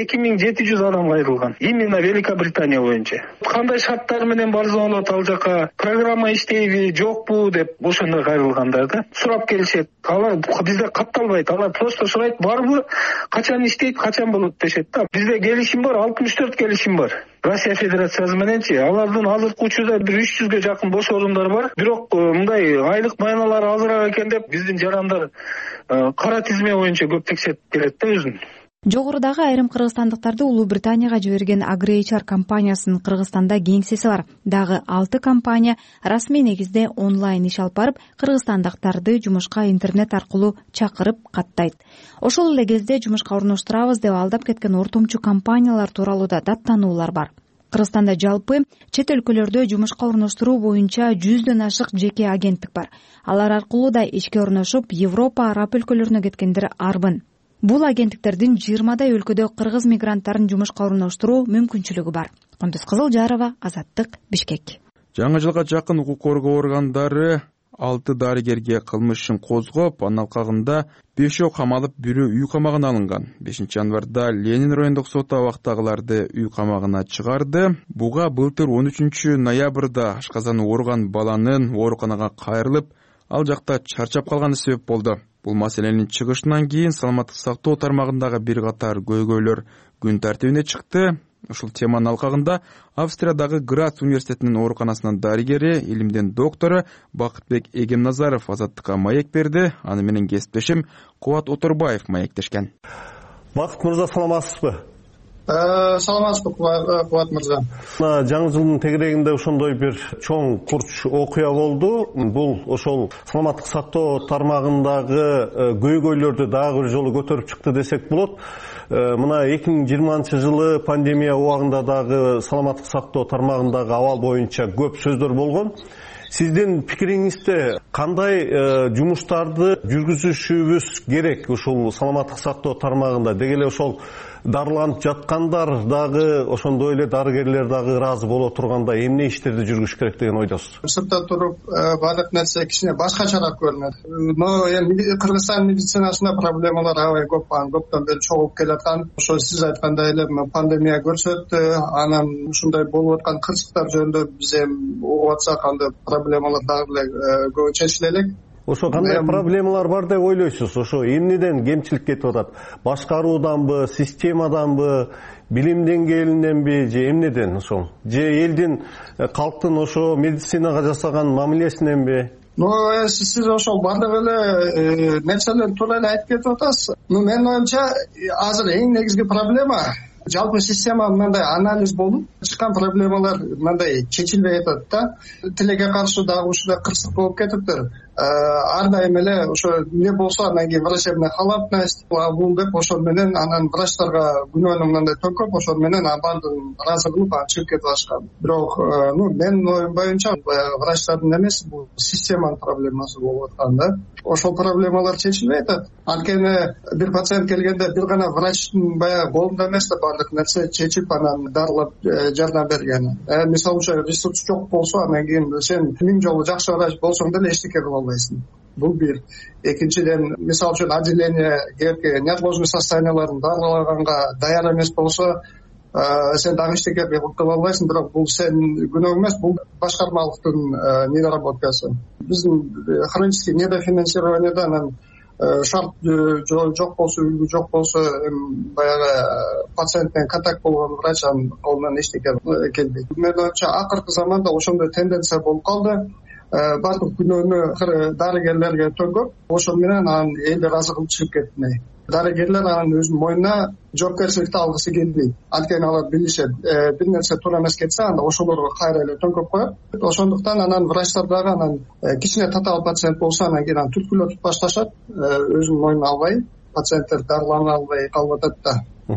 2700 адам кайрылган. Именно Великобритания боюнча. Кандай шарттар менен барсаң болот ал жака, программа иштейби, жокпу деп ошондой кайрылгандар да. Сурап келишет. Алар бизде катталбайт. Алар просто сурайт, барбы, качан иштейт, качан болот дешет да. Бизде келишим бар, 64 келишим бар. Россия Федерациясы мененчи. Алардын азыркы учурда 300гө жакын бош орундар бар. Бирок мындай айлык майналары азыраак экен деп биздин жарандар кара тизме боюнча көп текшерип келет да өзүн. Жогорудагы айрым кыргызстандыктарды Улуу Британияга жиберген AgriHR компаниясынын Кыргызстанда кеңсеси бар. Дагы 6 компания расмий негизде онлайн иш алып барып, кыргызстандыктарды жумушка интернет аркылуу чакырып каттайт. Ошол эле кезде жумушка орноштурабыз деп алдап кеткен ортомчу компаниялар тууралуу да даттануулар бар. Кыргызстанда жалпы чет өлкөлөрдө жумушка орноштуруу боюнча 100дөн ашык жеке агенттик бар. Алар аркылуу да ишке орношуп, Европа, Араб өлкөлөрүнө кеткендер арбын. Бул агенттиктердин 20дай өлкөдө кыргыз мигранттарын жумушка орноштуруу мүмкүнчүлүгү бар. Кундуз Кызылжарова, Азаттык, Бишкек. Жаңы жылга жакын укук коргоо органдары 6 дарыгерге кылмыш ишин козгоп, анын алкагында 5 камалып, 1 үй камагына алынган. 5-январда Ленин райондук сот абактагыларды үй камагына чыгарды. Буга былтыр 13 ноябрда ашказаны ооруган баланын ооруканага кайрылып, ал жакта чарчап калганы себеп болду. Бул маселенин чыгышынан кийин саламаттык сактоо тармагындагы бир катар көйгөйлөр күн тартибине чыкты. Ушул теманын алкагында Австриядагы Грац университетинин ооруканасынын дарыгери, илимдин доктору Бакытбек Эгемназаров Азаттыкка маек берди. Аны менен кесиптешим Кубат Оторбаев маектешкен. Бакыт мырза, саламатсызбы? Саламатсызбы, Кубат мырза. Жаңы жылдын тегерегинде ошондой бир чоң курч окуя болду. Бул ошол саламаттык сактоо тармагындагы көйгөйлөрдү дагы бир жолу көтөрүп чыкты десек болот. Мына 2020-жылы пандемия убагында дагы саламаттык сактоо тармагындагы абал боюнча көп сөздөр болгон. Сиздин пикириңизде кандай жумуштарды жүргүзүшүбүз керек ушул саламаттык сактоо тармагында? Деги эле ошол дарыланып жаткандар дагы, ошондой эле дарыгерлер дагы ыраазы боло турганда эмне иштерди жүргүзүш керек деген ойдосуз? Сыртта туруп баардык нерсе кичине башкачараак көрүнөт. Но эми Кыргызстан медицинасында проблемалар аябай көп, көптөн бери чогулуп келаткан. Ошо сиз айткандай эле пандемия көрсөттү, анан ушундай болуп аткан кырсыктар жөнүндө биз эми угуп атсак, андай проблемалар дагы эле көп чечиле элек. Ошо кандай проблемалар бар деп ойлойсуз? Ошо эмнеден кемчилик кетип атат? Башкарууданбы, системаданбы, билим деңгээлиненби же эмнеден ошол? Же элдин, калктын ошо медицинага жасаган мамилесиненби? Сиз ошол бардык эле нерселер туура эле айтып кетип атасыз. Менин оюмча азыр эң негизги проблема жалпы система мындай анализ болуп чыккан проблемалар мындай чечилбей атат да. Тилекке каршы дагы ушундай кырсык болуп кетиптир. Ар дайым эле ошо эмне болсо андан кийин врачебная халатность бул деп ошол менен анан врачтарга күнөөнү мындай төкөп, ошол менен баардыгын ыраазы кылып чыгып кетип атышкан. Бирок менин оюм боюнча врачтардын эмес, бул системанын проблемасы болуп аткан да. Ошол проблемалар чечилбей атат. Анткени бир пациент келгенде бир гана врачтын баягы колунда эмес да баардык нерсе чечип анан дарылап жардам берген. Мисалы үчүн ресурс жок болсо, андан кийин сен 1000 жолу жакшы врач болсоң деле эчтеке кыла албайсың. Бул бир. Экинчиден, мисалы үчүн отделение неотложный состоянияларын дарылаганга даяр эмес болсо, сен дагы эчтеке кыла албайсың, бирок бул сен күнөөң эмес, бул башкармалыктын недоработкасы. Биздин хронический недофинансированияда анан шарт жок болсо, үлгү жок болсо, баягы пациент менен контакт болгон врач анын колунан эчтеке келбейт. Менин оюмча акыркы заманда ошондой тенденция болуп калды. Бардык күнөөнү дарыгерлерге төгөп, ошол менен анан элдер азы кылып чыгып кетти. Дарыгерлер анын өзүнүн мойнуна жоопкерчиликти алгысы келбейт. Анткени алар билишет, бир нерсе туура эмес кетсе, анда ошолорго кайра эле төңкөп коет. Ошондуктан анан врачтар дагы анан кичине татаал пациент болсо анан кийин аны түрткүлөтүп башташат, өзүнүн мойнуна албай, пациенттер дарылана албай калып атат да.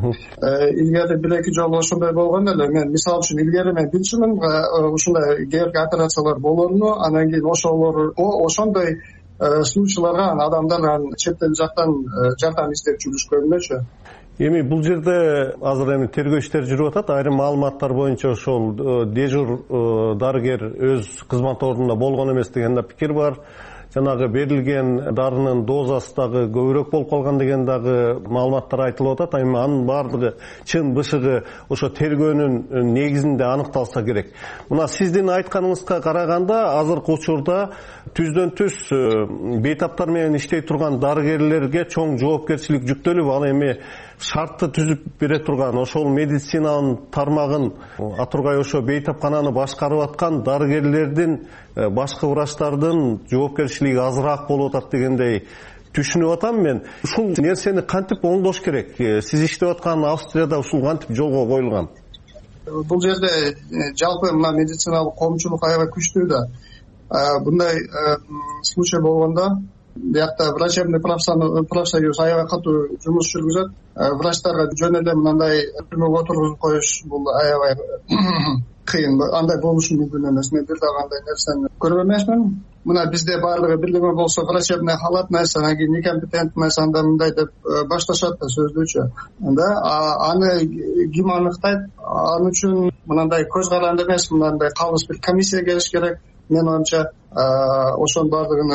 Илгери бир-эки жолу ошондой болгон эле. Мен мисалы үчүн илгери мен билчүмүн, ушундай кээинки операциялар болоруну, анан кийин ошондой случайларга адамдар чет эл жактан жардам издеп жүрүшкөнүнчү. Эми бул жерде азыр эми тергөө иштери жүрүп атат. Айрым маалыматтар боюнча ошол дежур дарыгер өз кызмат ордунда болгон эмес деген да пикир бар. Жанагы берилген дарынын дозасы дагы көбүрөөк болуп калган деген дагы маалыматтар айтылып атат. Эми анын баардыгы чын бышыгы ошо тергөөнүн негизинде аныкталса керек. Мына сиздин айтканыңызга караганда азыркы учурда түздөн түз бейтаптар менен иштей турган дарыгерлерге чоң жоопкерчилик жүктөлүп, ал эми шартты түзүп бере турган ошол медицинанын тармагын атургай ошо бейтапкананы башкарып аткан дарыгерлердин, башкы врачтардын жоопкерчилиги азыраак болуп атат дегендей түшүнүп атам мен. Ушул нерсени кантип оңдош керек? Сиз иштеп аткан Австрияда ушул кантип жолго коюлган? Бул жерде жалпы мына медициналык коомчулук аябай күчтүү да. Bunday случай болгондо биякта врачебный профсоюз аябай катуу жумуш жүргүзөт. Врачтарга жөн эле мындай түрмөгө отургузуп коюш бул аябай кыйын. Андай болушу мүмкүн эмес. Мен бир дагы андай нерсени көргөн эмесмин. Мына бизде баардыгы бирдеме болсо врачебный халатность, анан кийин некомпетентность, анда мындай деп башташат да сөздөчү. Анда аны ким аныктайт? Аны үчүн мындай көз каранды эмес, мындай калыс бир комиссия келиш керек. Мен оюмча ошонун баардыгын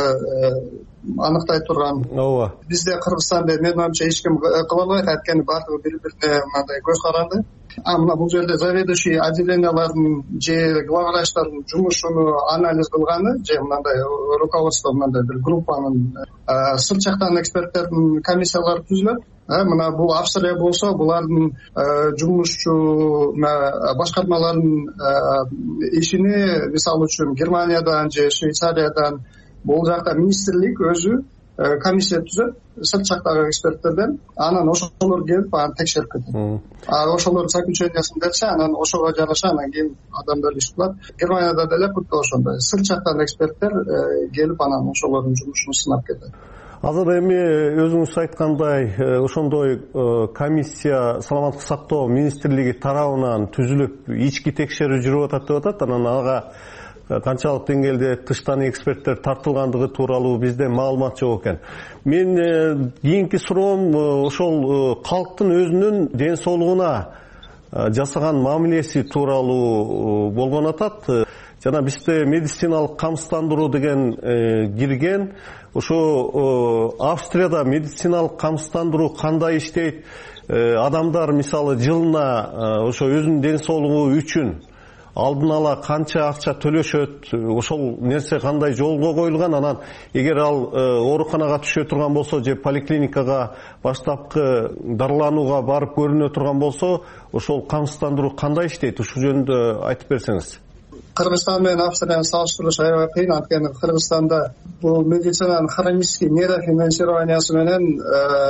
аныктай турган. Ооба. Бизде Кыргызстанда мен оюмча эч ким кыла албайт, анткени баардыгы бири-бирине мындай көз каранды. Мына бул жерде заведующий отделениялардын же главврачтардын жумушуну анализ кылганы, же мындай руководство мындай бир группанын сырт жактан эксперттердин комиссиялары түзүлөт. Мына бул Австрия болсо, булардын жумушчу башкармаларынын ишини мисалы үчүн Германиядан же Швейцариядан бул жакта министрлик өзү комиссия түзөт, сырт жактагы эксперттерден, анан ошолор келип аны текшерип кетет. Ошолор заключениясын берсе, анан ошого жараша анан кийин адамдар иш кылат. Германияда деле кутта ошондой сырт жактан эксперттер келип анан ошолордун жумушун сынап кетет. Азыр эми өзүңүз айткандай ошондой комиссия саламаттык сактоо министрлиги тарабынан түзүлүп ички текшерүү жүрүп атат деп атат. Анан ага канчалык деңгээлде тыштан эксперттер тартылгандыгы тууралуу бизде маалымат жок экен. Мен кийинки суроом ошол калктын өзүнүн ден соолугуна жасаган мамилеси тууралуу болгон атат. Жана бизде медициналык камсыздандыруу деген кирген. Ошо Австрияда медициналык камсыздандыруу кандай иштейт? Адамдар мисалы жылына ошо өзүнүн ден соолугу үчүн алдын ала канча акча төлөшөт? Ошол нерсе кандай жолго коюлган? Анан эгер ал ооруканага түшө турган болсо же поликлиникага баштапкы дарыланууга барып көрүнө турган болсо, ошол камсыздандыруу кандай иштейт? Ушул жөнүндө айтып берсеңиз. Кыргызстан менен Австрияны салыштырыш аябай кыйын, анткени Кыргызстанда бул медицинанын хронический недофинансированиясы менен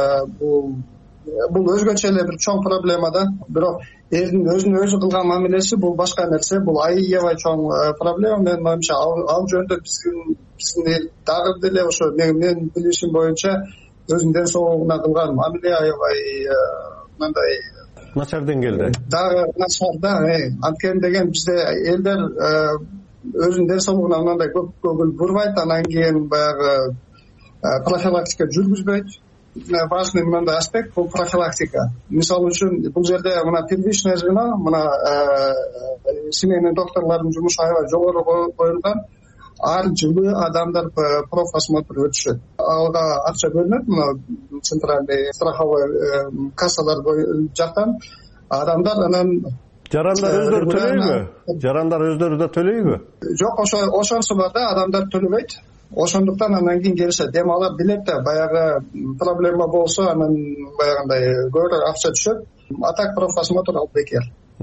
бул өзгөчө эле бир чоң проблема да. Бирок элдин өзүнө өзү кылган мамилеси бул башка нерсе, бул аябай чоң проблема. Мен оюмча ал жөнүндө биздин эл дагы деле ошо менин билишим боюнча өзүнүн ден соолугуна кылган мамиле аябай мындай начар деңгээлде. Дагы начар да. Анткени деген бизде элдер өзүнүн ден соолугуна мындай көп көңүл бурбайт, анан кийин баягы профилактика жүргүзбөйт. Важный мындай аспект бул профилактика. Мисалы үчүн бул жерде мына первичная звено, мына семейный докторлордун жумушу аябай жогору коюлган. Ар жылы адамдар профосмотр өтүшөт. Ага акча бөлүнөт, мына центральный страховой кассалар жактан адамдар анан жарандар өздөрү төлөйбү? Жарандар өздөрү да төлөйбү? Жок, ошонусу бар да, адамдар төлөбөйт. Ошондуктан андан кийин келишет. Эми алар билет да, баягы проблема болсо анан баягындай көбүрөөк акча түшөт. А так профосмотр ал бекер.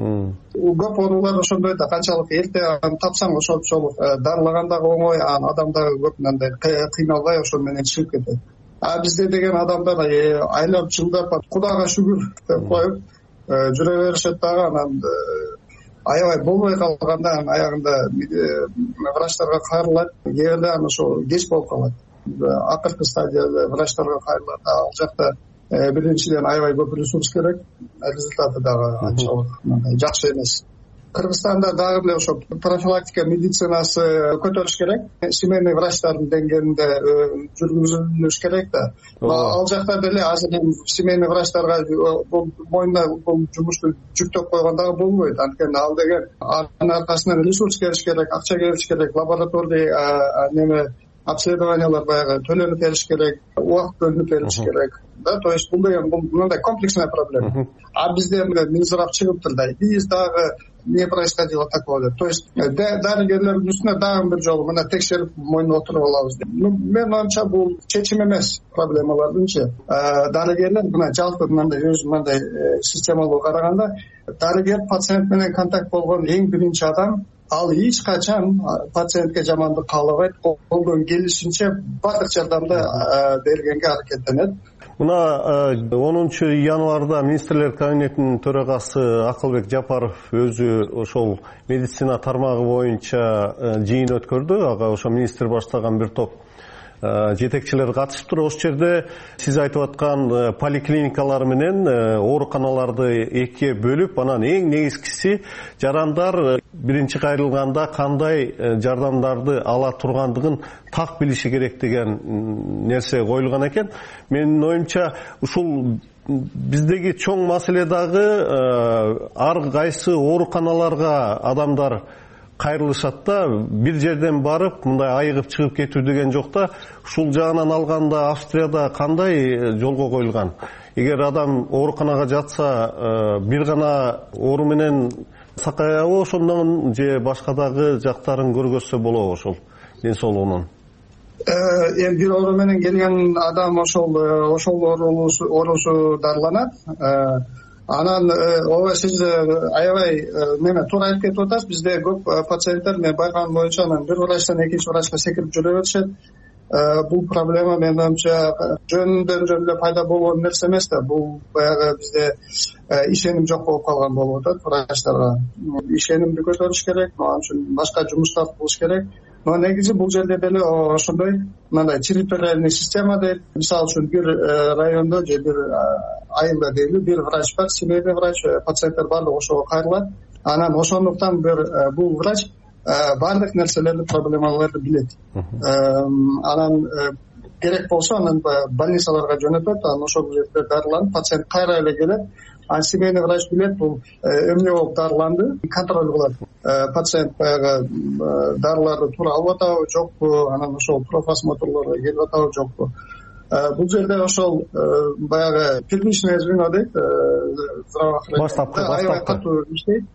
Көп оорулар ошондой да, канчалык эрте тапсаң ошол дарылаган дагы оңой, адам дагы көп мындай кыйналбай ошол менен чыгып кетет. А бизде деген адамдар айлап жылдап Кудайга шүгүр деп коюп жүрө беришет дагы, анан аябай болбой калганда аягында врачтарга кайрылат. Кээде анан ошо кеч болуп калат. Акыркы стадияда врачтарга кайрылат. Ал жакта биринчиден аябай көп ресурс керек, результаты дагы анчалык жакшы эмес. Кыргызстанда дагы эле ошо профилактика медицинасы көтөрүлүш керек. Семейный врачтардын деңгээлинде жүргүзүлүш керек да. Ал жакта деле азыр семейный врачтарга бул мойнуна бул жумушту жүктөп койгон дагы болбойт. Анткени ал деген анын аркасынан ресурс келиш керек, акча келиш керек, лабораторный обследованиялар баягы төлөнүп бериш керек, убакыт бөлүнүп бериш керек. Да, то есть бул деген мындай комплексная проблема. А бизде Минздрав чыгыптыр да, биз дагы не происходило такого деп. То есть дарыгерлердин үстүнө дагы бир жолу мына текшерип мойнуна отуруп алабыз деп. Мен оюмча бул чечим эмес проблемалардынчы. Дарыгерлер мына жалпы мындай өзү мындай системалуу караганда, дарыгер пациент менен контакт болгон эң биринчи адам. Ал эч качан пациентке жамандык каалабайт, колдон келишинче бардык жардамды бергенге аракеттенет. Мына 10 январда министрлер кабинетинин төрагасы Акылбек Жапаров өзү ошол медицина тармагы боюнча жыйын өткөрдү. Ага ошо министр баштаган бир топ жетекчилер катышыптыр. Ошол жерде сиз айтып аткан поликлиникалар менен ооруканаларды экиге бөлүп, анан эң негизгиси жарандар биринчи кайрылганда кандай жардамдарды ала тургандыгын так билиши керек деген нерсе коюлган экен. Менин оюмча ушул биздеги чоң маселе дагы ар кайсы ооруканаларга адамдар кайрылышат да, бир жерден барып мындай айыгып чыгып кетүү деген жок да. Ушул жагынан алганда Австрияда кандай жолго коюлган? Эгер адам ооруканага жатса, бир гана оору менен сакаябы ошондон же башка дагы жактарын көргөзсө болобу ошол ден соолугунун? Эми бир оору менен келген адам ошол оорусу дарыланат. Анан ооба сиз аябай туура айтып кетип атасыз. Бизде көп пациенттер мен байкаган боюнча анан бир врачтан экинчи врачка секирип жүрө беришет. Бул проблема менин оюмча жөнүндөн эле пайда болгон нерсе эмес да. Бул баягы бизде ишеним жок болуп калган болуп атат врачтарга. Ишенимди көтөрүш керек, ал үчүн башка жумуштар кылыш керек. Но негизи бул жерде деле ошондой мындай территориальный система дейт. Мисалы үчүн бир райондо же бир айылда дейли бир врач бар, семейный врач, пациенттер баардыгы ошого кайрылат. Анан ошондуктан бул врач баардык нерселерди, проблемаларды билет. Анан керек болсо анан больницаларга жөнөтөт, анан ошол жерде дарыланып, пациент кайра эле келет. А семейный врач билет, бул эмне болуп дарыланды, контроль кылат. Пациент баягы дарыларды туура алып атабы, жокпу, анан ошол профосмотрлорго келип атабы, жокпу. Бул жерде ошол баягы первичное звено дейт, здравоохранение аябай катуу иштейт.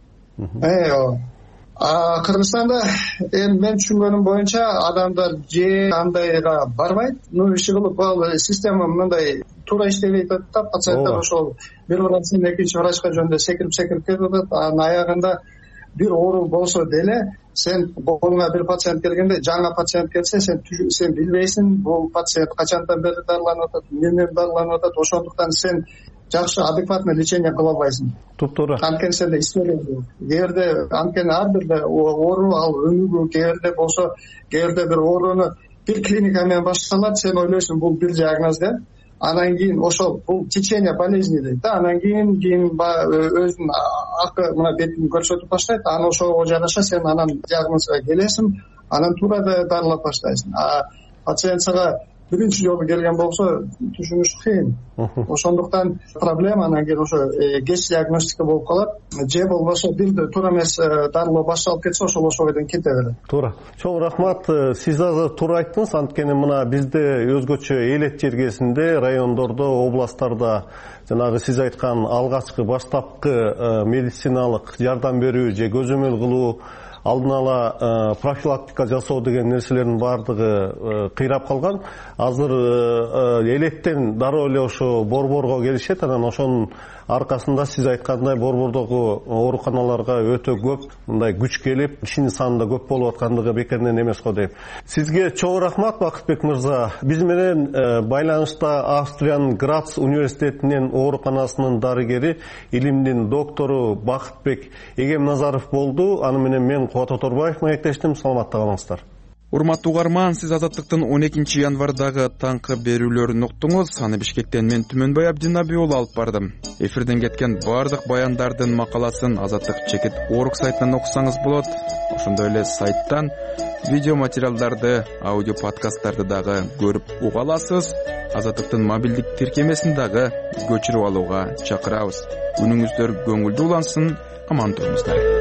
Кыргызстанда мен түшүнгөнүм боюнча адамдар же андайга барбайт. Иши кылып ал система мындай туура иштебейт да, пациенттер ошол бир врачтан экинчи врачка жөнүндө секирип кетип атат. Анын аягында бир оору болсо деле сен колуңа бир пациент келгенде, жаңы пациент келсе сен билбейсиң бул пациент качандан бери дарыланып атат, эмнен дарыланып атат. Ошондуктан сен жакшы адекватный лечение кыла албайсың. Туптуура. Анткени сенде история жок. Кээде анткени ар бир оору ал өнүгүү, кээде болсо кээде бир ооруну бир клиника менен башталат, сен ойлойсуң бул бир диагноз деп. Анан кийин ошол бул течение болезни дейт да. Анан кийин өзүнүн акы мына бетин көрсөтүп баштайт. Анан ошого жараша сен анан диагнозго келесиң, анан туура дарылап баштайсың. Пациент сага биринчи жолу келген болсо түшүнүш кыйын. Ошондуктан проблема анан кийин ошо кеч диагностика болуп калат, же болбосо бирде туура эмес дарылоо башталып кетсе ошол ошого кете берет. Туура. Чоң рахмат. Сиз азыр туура айттыңыз. Анткени мына бизде өзгөчө элет жергесинде, райондордо, областтарда жанагы сиз айткан алгачкы баштапкы медициналык жардам берүү же көзөмөл кылуу, алдын ала профилактика жасоо деген нерселердин баардыгы кыйрап калган. Азыр элеттен дароо эле ошо борборго келишет, анан ошонун аркасында сиз айткандай борбордогу ооруканаларга өтө көп мындай күч келип, кишинин саны да көп болуп аткандыгы бекеринен эмес го дейм. Сизге чоң рахмат, Бакытбек мырза. Биз менен байланышта Австриянын Грац университетинин ооруканасынын дарыгери, илимдин доктору Бакытбек Эгемназаров болду. Аны менен мен Кубат Оторбаев маектештим. Саламатта калыңыздар. Урматтуу угарман, сиз Азаттыктын 12 январдагы таңкы берүүлөрүн уктуңуз. Аны Бишкектен мен Түмөнбай Абдинабий уулу алып бардым. Эфирден кеткен бардык баяндардын макаласын Азаттык чекит орг сайтынан окусаңыз болот. Ошондой эле сайттан видео материалдарды, аудио подкасттарды дагы көрүп уга аласыз. Азаттыктын мобилдик тиркемесин дагы көчүрүп алууга чакырабыз. Күнүңүздөр көңүлдүү улансын, аман туруңуздар.